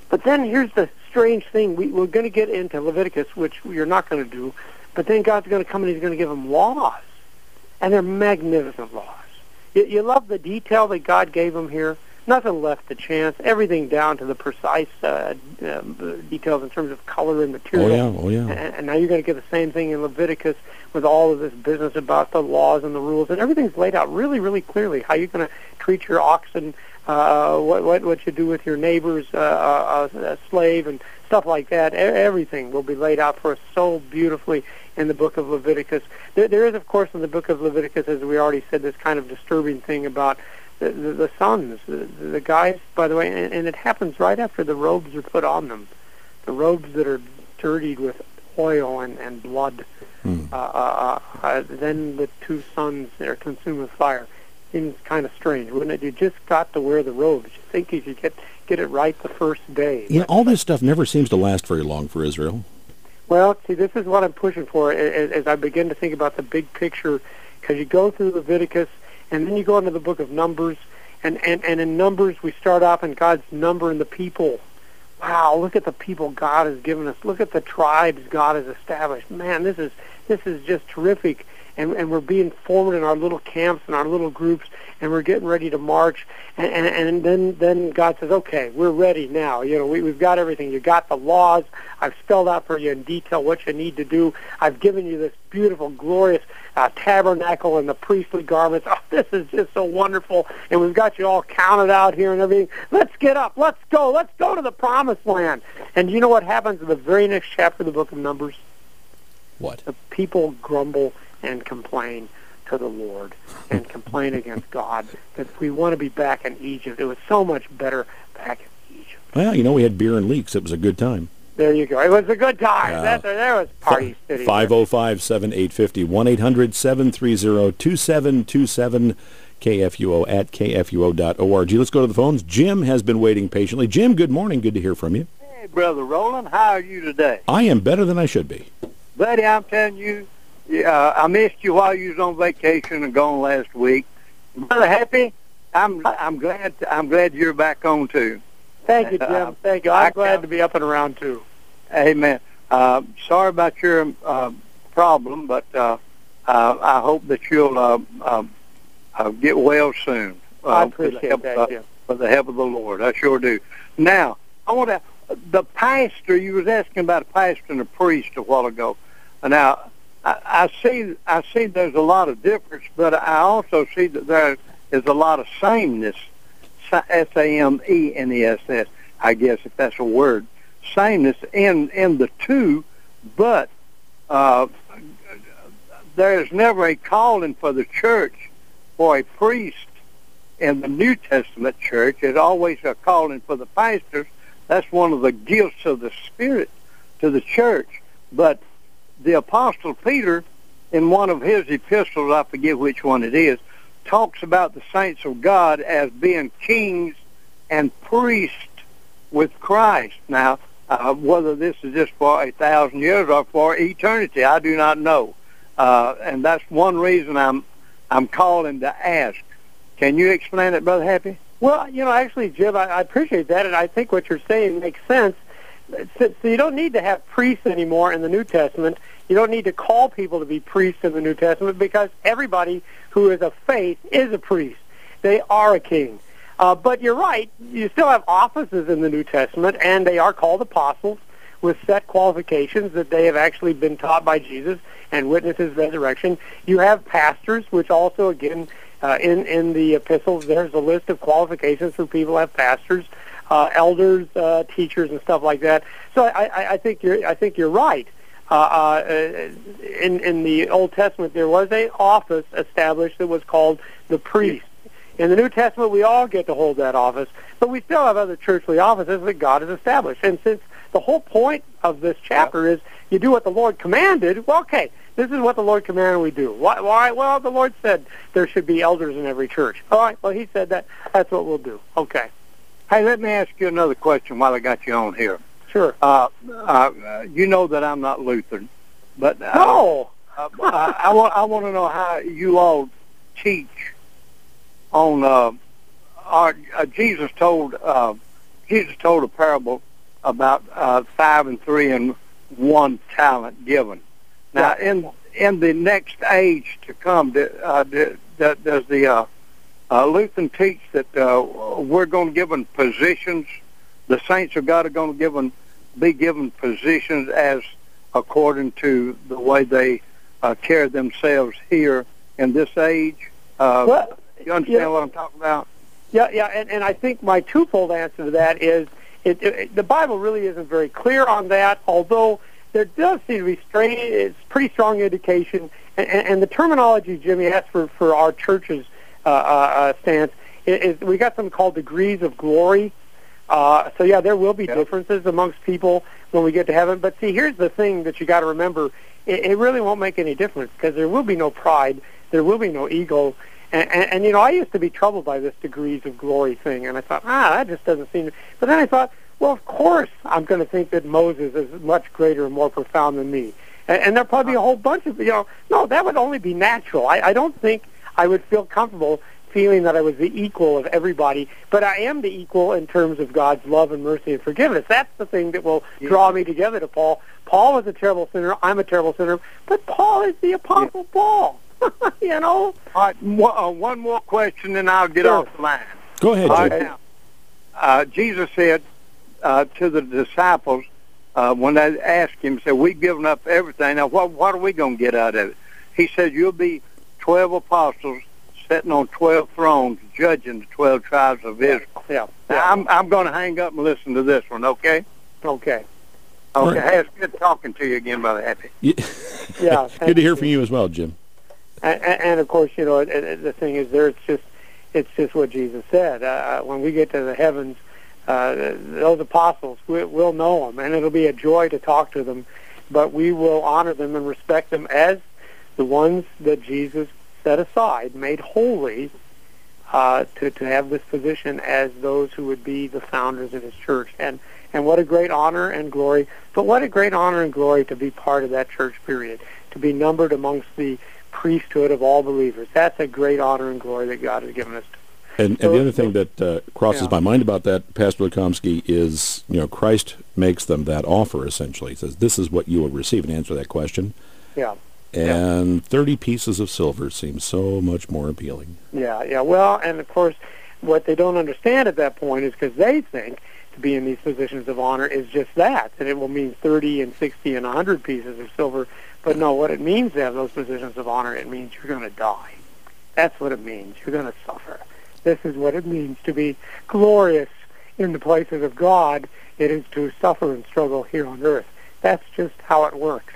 But then here's the strange thing. We, we're going to get into Leviticus, which you're not going to do, but then God's going to come and he's going to give them laws. And they're magnificent laws. You, you love the detail that God gave them here. Nothing left to chance. Everything down to the precise uh, uh, details in terms of color and material. Oh, yeah, oh, yeah. And, and now you're going to get the same thing in Leviticus with all of this business about the laws and the rules. And everything's laid out really, really clearly. How you're going to treat your oxen, uh, what, what what you do with your neighbor's uh, uh, uh, slave and stuff like that. E- everything will be laid out for us so beautifully in the book of Leviticus. There, there is, of course, in the book of Leviticus, as we already said, this kind of disturbing thing about the, the, the sons, the, the guys, by the way, and, and it happens right after the robes are put on them, the robes that are dirtied with oil and, and blood. Hmm. Uh, uh, uh, then the two sons are consumed with fire. Seems kind of strange, wouldn't it? You just got to wear the robes. You think you should get get it right the first day. Yeah, all this stuff never seems to last very long for Israel. Well, see, this is what I'm pushing for as, as I begin to think about the big picture, because you go through Leviticus, and then you go into the book of Numbers, and, and, and in Numbers we start off in God's number and the people. Wow, look at the people God has given us. Look at the tribes God has established. Man, this is this is just terrific. And, and we're being formed in our little camps and our little groups, and we're getting ready to march. And, and, and then, then God says, okay, we're ready now. You know, we, we've got everything. You got the laws. I've spelled out for you in detail what you need to do. I've given you this beautiful, glorious uh, tabernacle and the priestly garments. Oh, this is just so wonderful. And we've got you all counted out here and everything. Let's get up. Let's go. Let's go to the promised land. And you know what happens in the very next chapter of the book of Numbers? What? The people grumble and complain to the Lord and complain against God that we want to be back in Egypt. It was so much better back in Egypt. Well, you know, we had beer and leeks. It was a good time. There you go. It was a good time. Uh, that, there was Party City. five oh five, seven eight five oh, one eight hundred, seven three zero, two seven two seven, K F U O at K F U O dot org. Let's go to the phones. Jim has been waiting patiently. Jim, good morning. Good to hear from you. Hey, Brother Roland. How are you today? I am better than I should be. Buddy, I'm telling you, uh, I missed you while you was on vacation and gone last week. Brother Happy, I'm I'm glad I'm glad you're back on too. Thank you, Jim. Uh, Thank you. I'm I glad count- to be up and around too. Amen. Uh, sorry about your uh, problem, but uh, uh, I hope that you'll uh, uh, uh, get well soon. Uh, I with the appreciate help, that, uh, Jim. with the help of the Lord. I sure do. Now, I want to. The pastor, you was asking about a pastor and a priest a while ago. Now, I, I see, I see there's a lot of difference, but I also see that there is a lot of sameness. S A M E N E S S, I guess, if that's a word. Sameness in in the two, but uh, there is never a calling for the church for a priest in the New Testament church. It's always a calling for the pastors. That's one of the gifts of the Spirit to the church. But the Apostle Peter, in one of his epistles, I forget which one it is, talks about the saints of God as being kings and priests with Christ. Now, uh, whether this is just for a thousand years or for eternity, I do not know. Uh, and that's one reason I'm I'm calling to ask. Can you explain it, Brother Happy? Well, you know, actually, Jim, I, I appreciate that, and I think what you're saying makes sense. So, so you don't need to have priests anymore in the New Testament. You don't need to call people to be priests in the New Testament because everybody who is of faith is a priest. They are a king. Uh, but you're right. You still have offices in the New Testament, and they are called apostles with set qualifications that they have actually been taught by Jesus and witnessed his resurrection. You have pastors, which also, again, uh, in, in the epistles, there's a list of qualifications for people who have pastors, uh, elders, uh, teachers, and stuff like that. So I, I, I think you're I think you're right. Uh, uh, in in the Old Testament, there was an office established that was called the priest. In the New Testament, we all get to hold that office, but we still have other churchly offices that God has established. And since the whole point of this chapter is you do what the Lord commanded, well, okay, this is what the Lord commanded we do. Why? Why? Well, the Lord said there should be elders in every church. All right, well, he said that. That's what we'll do. Okay. Hey, let me ask you another question while I got you on here. Sure. Uh, uh, you know that I'm not Lutheran, but uh, no. uh, I, I want I want to know how you all teach on. Uh, our, uh, Jesus told uh, Jesus told a parable about uh, five and three and one talent given. Now, in in the next age to come, uh, does the uh, uh, Lutheran teach that uh, we're going to give them positions? The saints of God are going to give them, be given positions as according to the way they uh, carry themselves here in this age. Uh, well, you understand yeah, what I'm talking about? Yeah, yeah, and, and I think my twofold answer to that is it, it, the Bible really isn't very clear on that, although there does seem to be straight, it's pretty strong indication, and, and, and the terminology Jimmy has for, for our church's uh, uh, stance is, is we got something called degrees of glory. Uh, so yeah, there will be yep. differences amongst people when we get to heaven. But see, here's the thing that you got to remember: it, it really won't make any difference because there will be no pride, there will be no ego, and, and, and you know, I used to be troubled by this degrees of glory thing, and I thought, ah, that just doesn't seem. To... But then I thought, well, of course, I'm going to think that Moses is much greater and more profound than me, and, and there'll probably be a whole bunch of, you know, no, that would only be natural. I, I don't think I would feel comfortable feeling that I was the equal of everybody, but I am the equal in terms of God's love and mercy and forgiveness. That's the thing that will draw me together to Paul. Paul was a terrible sinner. I'm a terrible sinner, but Paul is the Apostle yeah. Paul. You know? All right, one, uh, one more question, and I'll get sure. off the line. Go ahead, All Jim. right, now, uh, Jesus said uh, to the disciples, uh, when they asked him, said, we've given up everything. Now, what, what are we going to get out of it? He said, you'll be twelve apostles sitting on twelve thrones, judging the twelve tribes of Israel. Yeah. Now, yeah. I'm I'm going to hang up and listen to this one. Okay. Okay. Okay. Right. Hey, it's good talking to you again, Brother Happy. Yeah. yeah Good to hear from you as well, Jim. And, and, and of course, you know, the thing is, there it's just it's just what Jesus said. Uh, when we get to the heavens, uh, those apostles, we, we'll know them, and it'll be a joy to talk to them. But we will honor them and respect them as the ones that Jesus set aside, made holy, uh, to, to have this position as those who would be the founders of his church. And, and what a great honor and glory, but what a great honor and glory to be part of that church period, to be numbered amongst the priesthood of all believers. That's a great honor and glory that God has given us. And, so, and the other thing that uh, crosses yeah. my mind about that, Pastor Lukomsky, is, you know, Christ makes them that offer, essentially. He says, this is what you will receive, and answer that question. Yeah. And yeah. thirty pieces of silver seems so much more appealing. Yeah, yeah. Well, and of course, what they don't understand at that point is because they think to be in these positions of honor is just that, that it will mean thirty and sixty and one hundred pieces of silver. But no, what it means to have those positions of honor, it means you're going to die. That's what it means. You're going to suffer. This is what it means to be glorious in the places of God. It is to suffer and struggle here on earth. That's just how it works,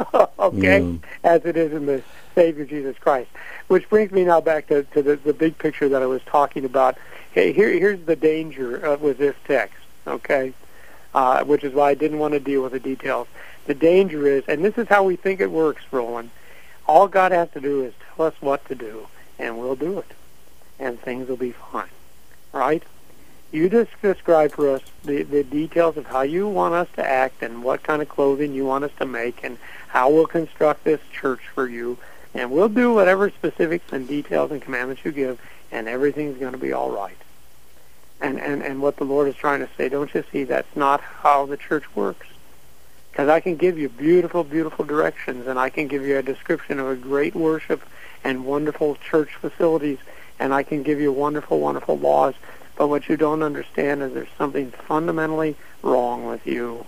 okay, mm. as it is in the Savior Jesus Christ. Which brings me now back to, to the, the big picture that I was talking about. Hey, here, here's the danger uh, with this text, okay, uh, which is why I didn't want to deal with the details. The danger is, and this is how we think it works, Roland, all God has to do is tell us what to do, and we'll do it, and things will be fine, right? You just describe for us the, the details of how you want us to act and what kind of clothing you want us to make and how we'll construct this church for you. And we'll do whatever specifics and details and commandments you give, and everything's going to be all right. And, and, and what the Lord is trying to say, don't you see, that's not how the church works. Because I can give you beautiful, beautiful directions, and I can give you a description of a great worship and wonderful church facilities, and I can give you wonderful, wonderful laws. But what you don't understand is there's something fundamentally wrong with you.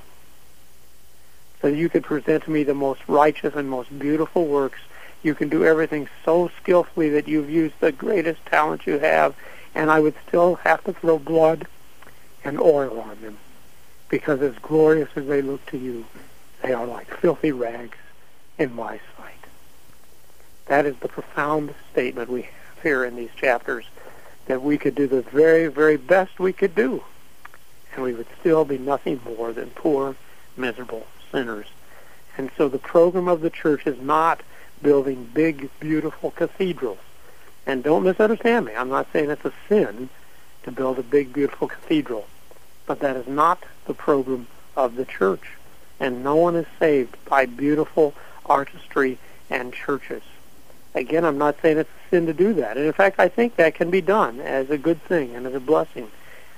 So you could present to me the most righteous and most beautiful works. You can do everything so skillfully that you've used the greatest talent you have, and I would still have to throw blood and oil on them. Because as glorious as they look to you, they are like filthy rags in my sight. That is the profound statement we have here in these chapters, that we could do the very, very best we could do, and we would still be nothing more than poor, miserable sinners. And so the program of the church is not building big, beautiful cathedrals. And don't misunderstand me. I'm not saying it's a sin to build a big, beautiful cathedral, but that is not the program of the church. And no one is saved by beautiful artistry and churches. Again, I'm not saying it's a sin to do that. And in fact, I think that can be done as a good thing and as a blessing.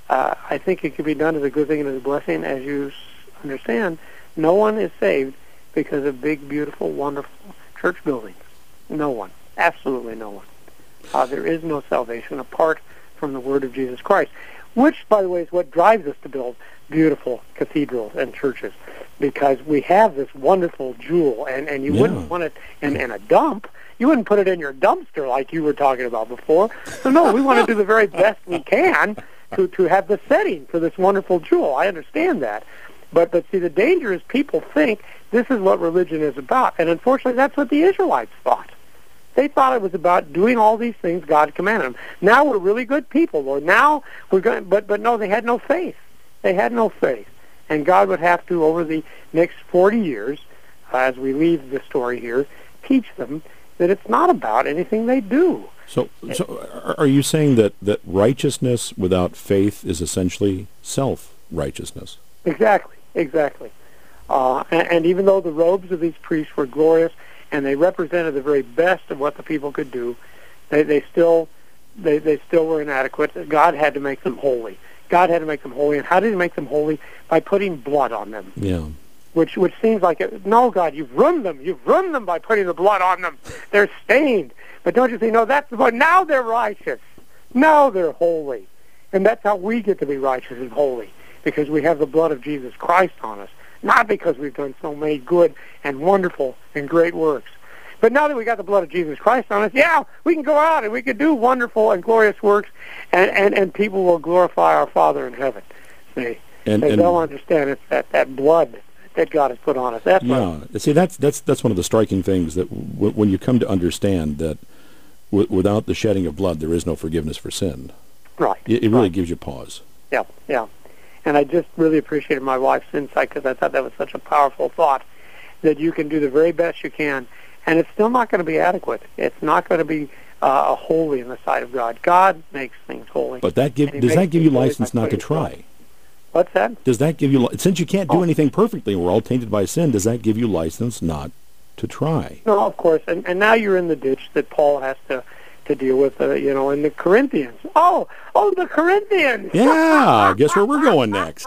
uh, I think it could be done as a good thing and as a blessing. As you s- understand, no one is saved because of big, beautiful, wonderful church buildings. No one. Absolutely no one. Uh, there is no salvation apart from the Word of Jesus Christ, which, by the way, is what drives us to build beautiful cathedrals and churches, because we have this wonderful jewel, and, and you Yeah. wouldn't want it in, in a dump. You wouldn't put it in your dumpster like you were talking about before. So, no, we want to do the very best we can to, to have the setting for this wonderful jewel. I understand that. But, but see, the danger is people think this is what religion is about, and unfortunately that's what the Israelites thought. They thought it was about doing all these things God commanded them. Now we're really good people, Lord. Now we're going, but but no, they had no faith. They had no faith, and God would have to, over the next forty years, uh, as we leave the story here, teach them that it's not about anything they do. So, so are- are you saying that, that righteousness without faith is essentially self-righteousness? Exactly, exactly. Uh, and, and even though the robes of these priests were glorious and they represented the very best of what the people could do, they, they still they, they still were inadequate. God had to make them holy. God had to make them holy. And how did he make them holy? By putting blood on them. Yeah. Which which seems like, it, no, God, you've ruined them. You've ruined them by putting the blood on them. They're stained. But don't you think, no, that's the point. Now they're righteous. Now they're holy. And that's how we get to be righteous and holy, because we have the blood of Jesus Christ on us, not because we've done so many good and wonderful and great works. But now that we got the blood of Jesus Christ on us, yeah, we can go out and we can do wonderful and glorious works, and, and, and people will glorify our Father in heaven. See, And- they and- don't understand it's that, that blood that God has put on us. That's Yeah. what, See, that's that's that's one of the striking things, that w- when you come to understand that w- without the shedding of blood, there is no forgiveness for sin. right. It, it really right. gives you pause. Yeah, yeah. And I just really appreciated my wife's insight, because I thought that was such a powerful thought, that you can do the very best you can, and it's still not going to be adequate. It's not going to be uh, holy in the sight of God. God makes things holy. But that give, And he does that makes give you things holy license by not to putting blood. try? What's that? Does that give you, li- since you can't do Oh. anything perfectly, and we're all tainted by sin, does that give you license not to try? No, of course. And, and now you're in the ditch that Paul has to, to deal with, uh, you know, in the Corinthians. Oh, oh, the Corinthians! Yeah, guess where we're going next.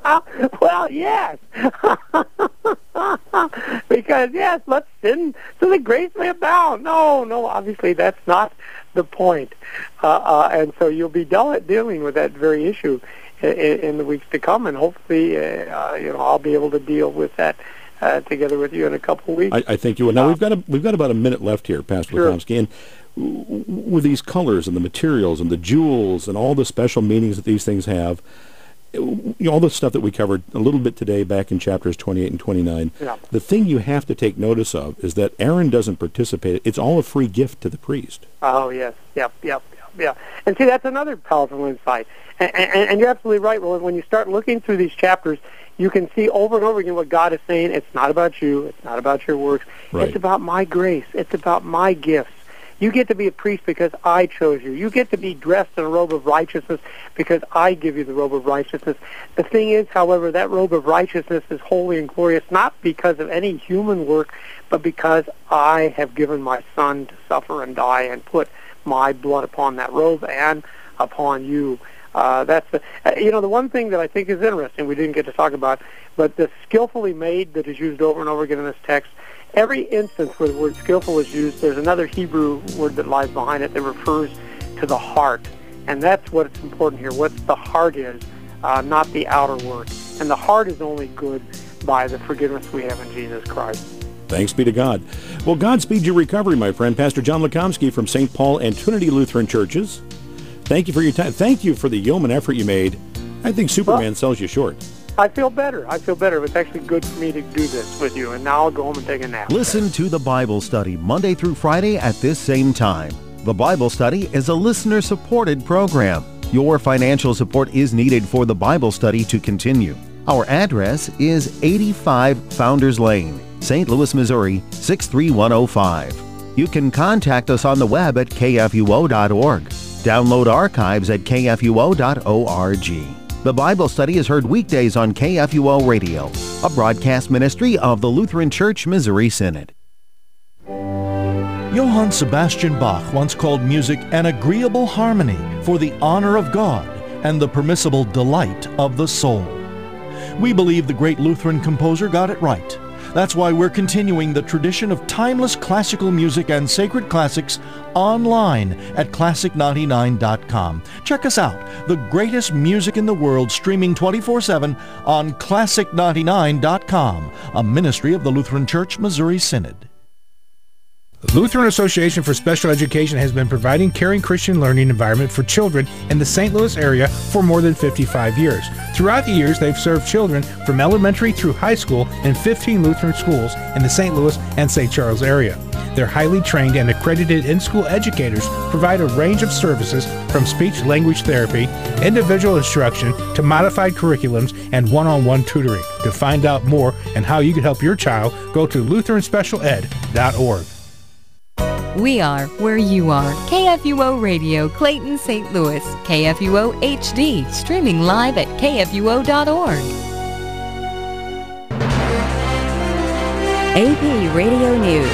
Well, yes. Because, yes, let's sin so that grace may abound. No, no, obviously that's not the point. Uh, uh, and so you'll be deal- dealing with that very issue in, in the weeks to come, and hopefully, uh, uh, you know, I'll be able to deal with that uh, together with you in a couple of weeks. I, I think you will. Now, we've got a, we've got about a minute left here, Pastor Sure. Lukomsky, and w- w- with these colors and the materials and the jewels and all the special meanings that these things have, you know, all the stuff that we covered a little bit today back in chapters twenty-eight and twenty-nine, Yeah. the thing you have to take notice of is that Aaron doesn't participate. It's all a free gift to the priest. Oh, yes. Yep, yep, yep, yep. And see, that's another powerful insight. And, and, and you're absolutely right, Roland. When you start looking through these chapters, you can see over and over again what God is saying. It's not about you. It's not about your works. Right. It's about my grace. It's about my gifts. You get to be a priest because I chose you. You get to be dressed in a robe of righteousness because I give you the robe of righteousness. The thing is, however, that robe of righteousness is holy and glorious, not because of any human work, but because I have given my Son to suffer and die and put my blood upon that robe and upon you. Uh, that's the, uh, you know, the one thing that I think is interesting, we didn't get to talk about, but the skillfully made that is used over and over again in this text, every instance where the word skillful is used, there's another Hebrew word that lies behind it that refers to the heart. And that's what's important here, what the heart is, uh, not the outer work. And the heart is only good by the forgiveness we have in Jesus Christ. Thanks be to God. Well, Godspeed your recovery, my friend. Pastor John Lukomsky from Saint Paul and Trinity Lutheran Churches. Thank you for your time. Thank you for the yeoman effort you made. I think Superman Well, sells you short. I feel better. I feel better. It's actually good for me to do this with you. And now I'll go home and take a nap. Listen to the Bible Study Monday through Friday at this same time. The Bible Study is a listener-supported program. Your financial support is needed for the Bible study to continue. Our address is eighty-five Founders Lane, Saint Louis, Missouri, six three one oh five. You can contact us on the web at k f u o dot org. Download archives at k f u o dot org. The Bible Study is heard weekdays on K F U O Radio, a broadcast ministry of the Lutheran Church Missouri Synod. Johann Sebastian Bach once called music an agreeable harmony for the honor of God and the permissible delight of the soul. We believe the great Lutheran composer got it right. That's why we're continuing the tradition of timeless classical music and sacred classics online at classic ninety-nine dot com. Check us out, the greatest music in the world, streaming twenty-four seven on classic ninety-nine dot com, a ministry of the Lutheran Church Missouri Synod. The Lutheran Association for Special Education has been providing caring Christian learning environment for children in the Saint Louis area for more than fifty-five years. Throughout the years, they've served children from elementary through high school in fifteen Lutheran schools in the Saint Louis and Saint Charles area. Their highly trained and accredited in-school educators provide a range of services from speech-language therapy, individual instruction, to modified curriculums and one-on-one tutoring. To find out more and how you can help your child, go to lutheran special ed dot org. We are where you are. K F U O Radio, Clayton, Saint Louis. K F U O H D, streaming live at K F U O dot org. A P Radio News.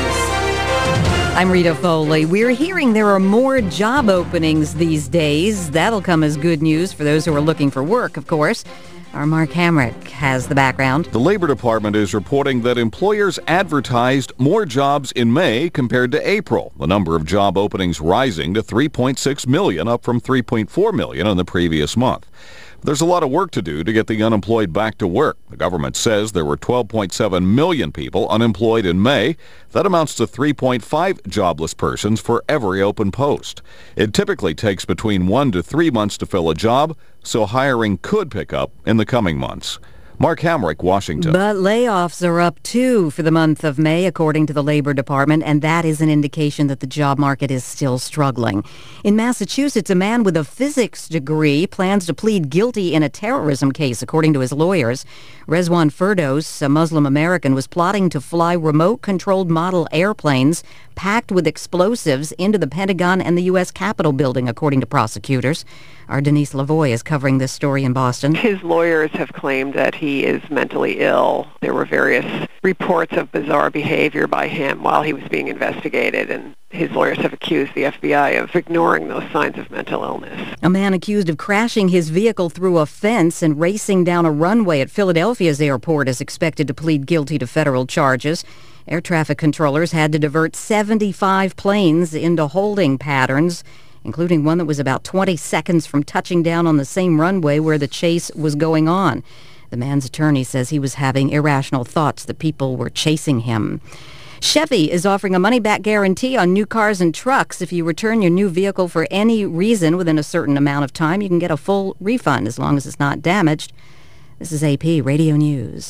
I'm Rita Foley. We're hearing there are more job openings these days. That'll come as good news for those who are looking for work, of course. Our Mark Hamrick has the background. The Labor Department is reporting that employers advertised more jobs in May compared to April. The number of job openings rising to three point six million, up from three point four million in the previous month. There's a lot of work to do to get the unemployed back to work. The government says there were twelve point seven million people unemployed in May. That amounts to three point five jobless persons for every open post. It typically takes between one to three months to fill a job, so hiring could pick up in the coming months. Mark Hamrick, Washington. But layoffs are up, too, for the month of May, according to the Labor Department, and that is an indication that the job market is still struggling. In Massachusetts, a man with a physics degree plans to plead guilty in a terrorism case, according to his lawyers. Rezwan Firdos, a Muslim American, was plotting to fly remote-controlled model airplanes packed with explosives into the Pentagon and the U S Capitol building, according to prosecutors. Our Denise Lavoie is covering this story in Boston. His lawyers have claimed that he is mentally ill. There were various reports of bizarre behavior by him while he was being investigated, and his lawyers have accused the F B I of ignoring those signs of mental illness. A man accused of crashing his vehicle through a fence and racing down a runway at Philadelphia's airport is expected to plead guilty to federal charges. Air traffic controllers had to divert seventy-five planes into holding patterns, including one that was about twenty seconds from touching down on the same runway where the chase was going on. The man's attorney says he was having irrational thoughts that people were chasing him. Chevy is offering a money-back guarantee on new cars and trucks. If you return your new vehicle for any reason within a certain amount of time, you can get a full refund as long as it's not damaged. This is A P Radio News.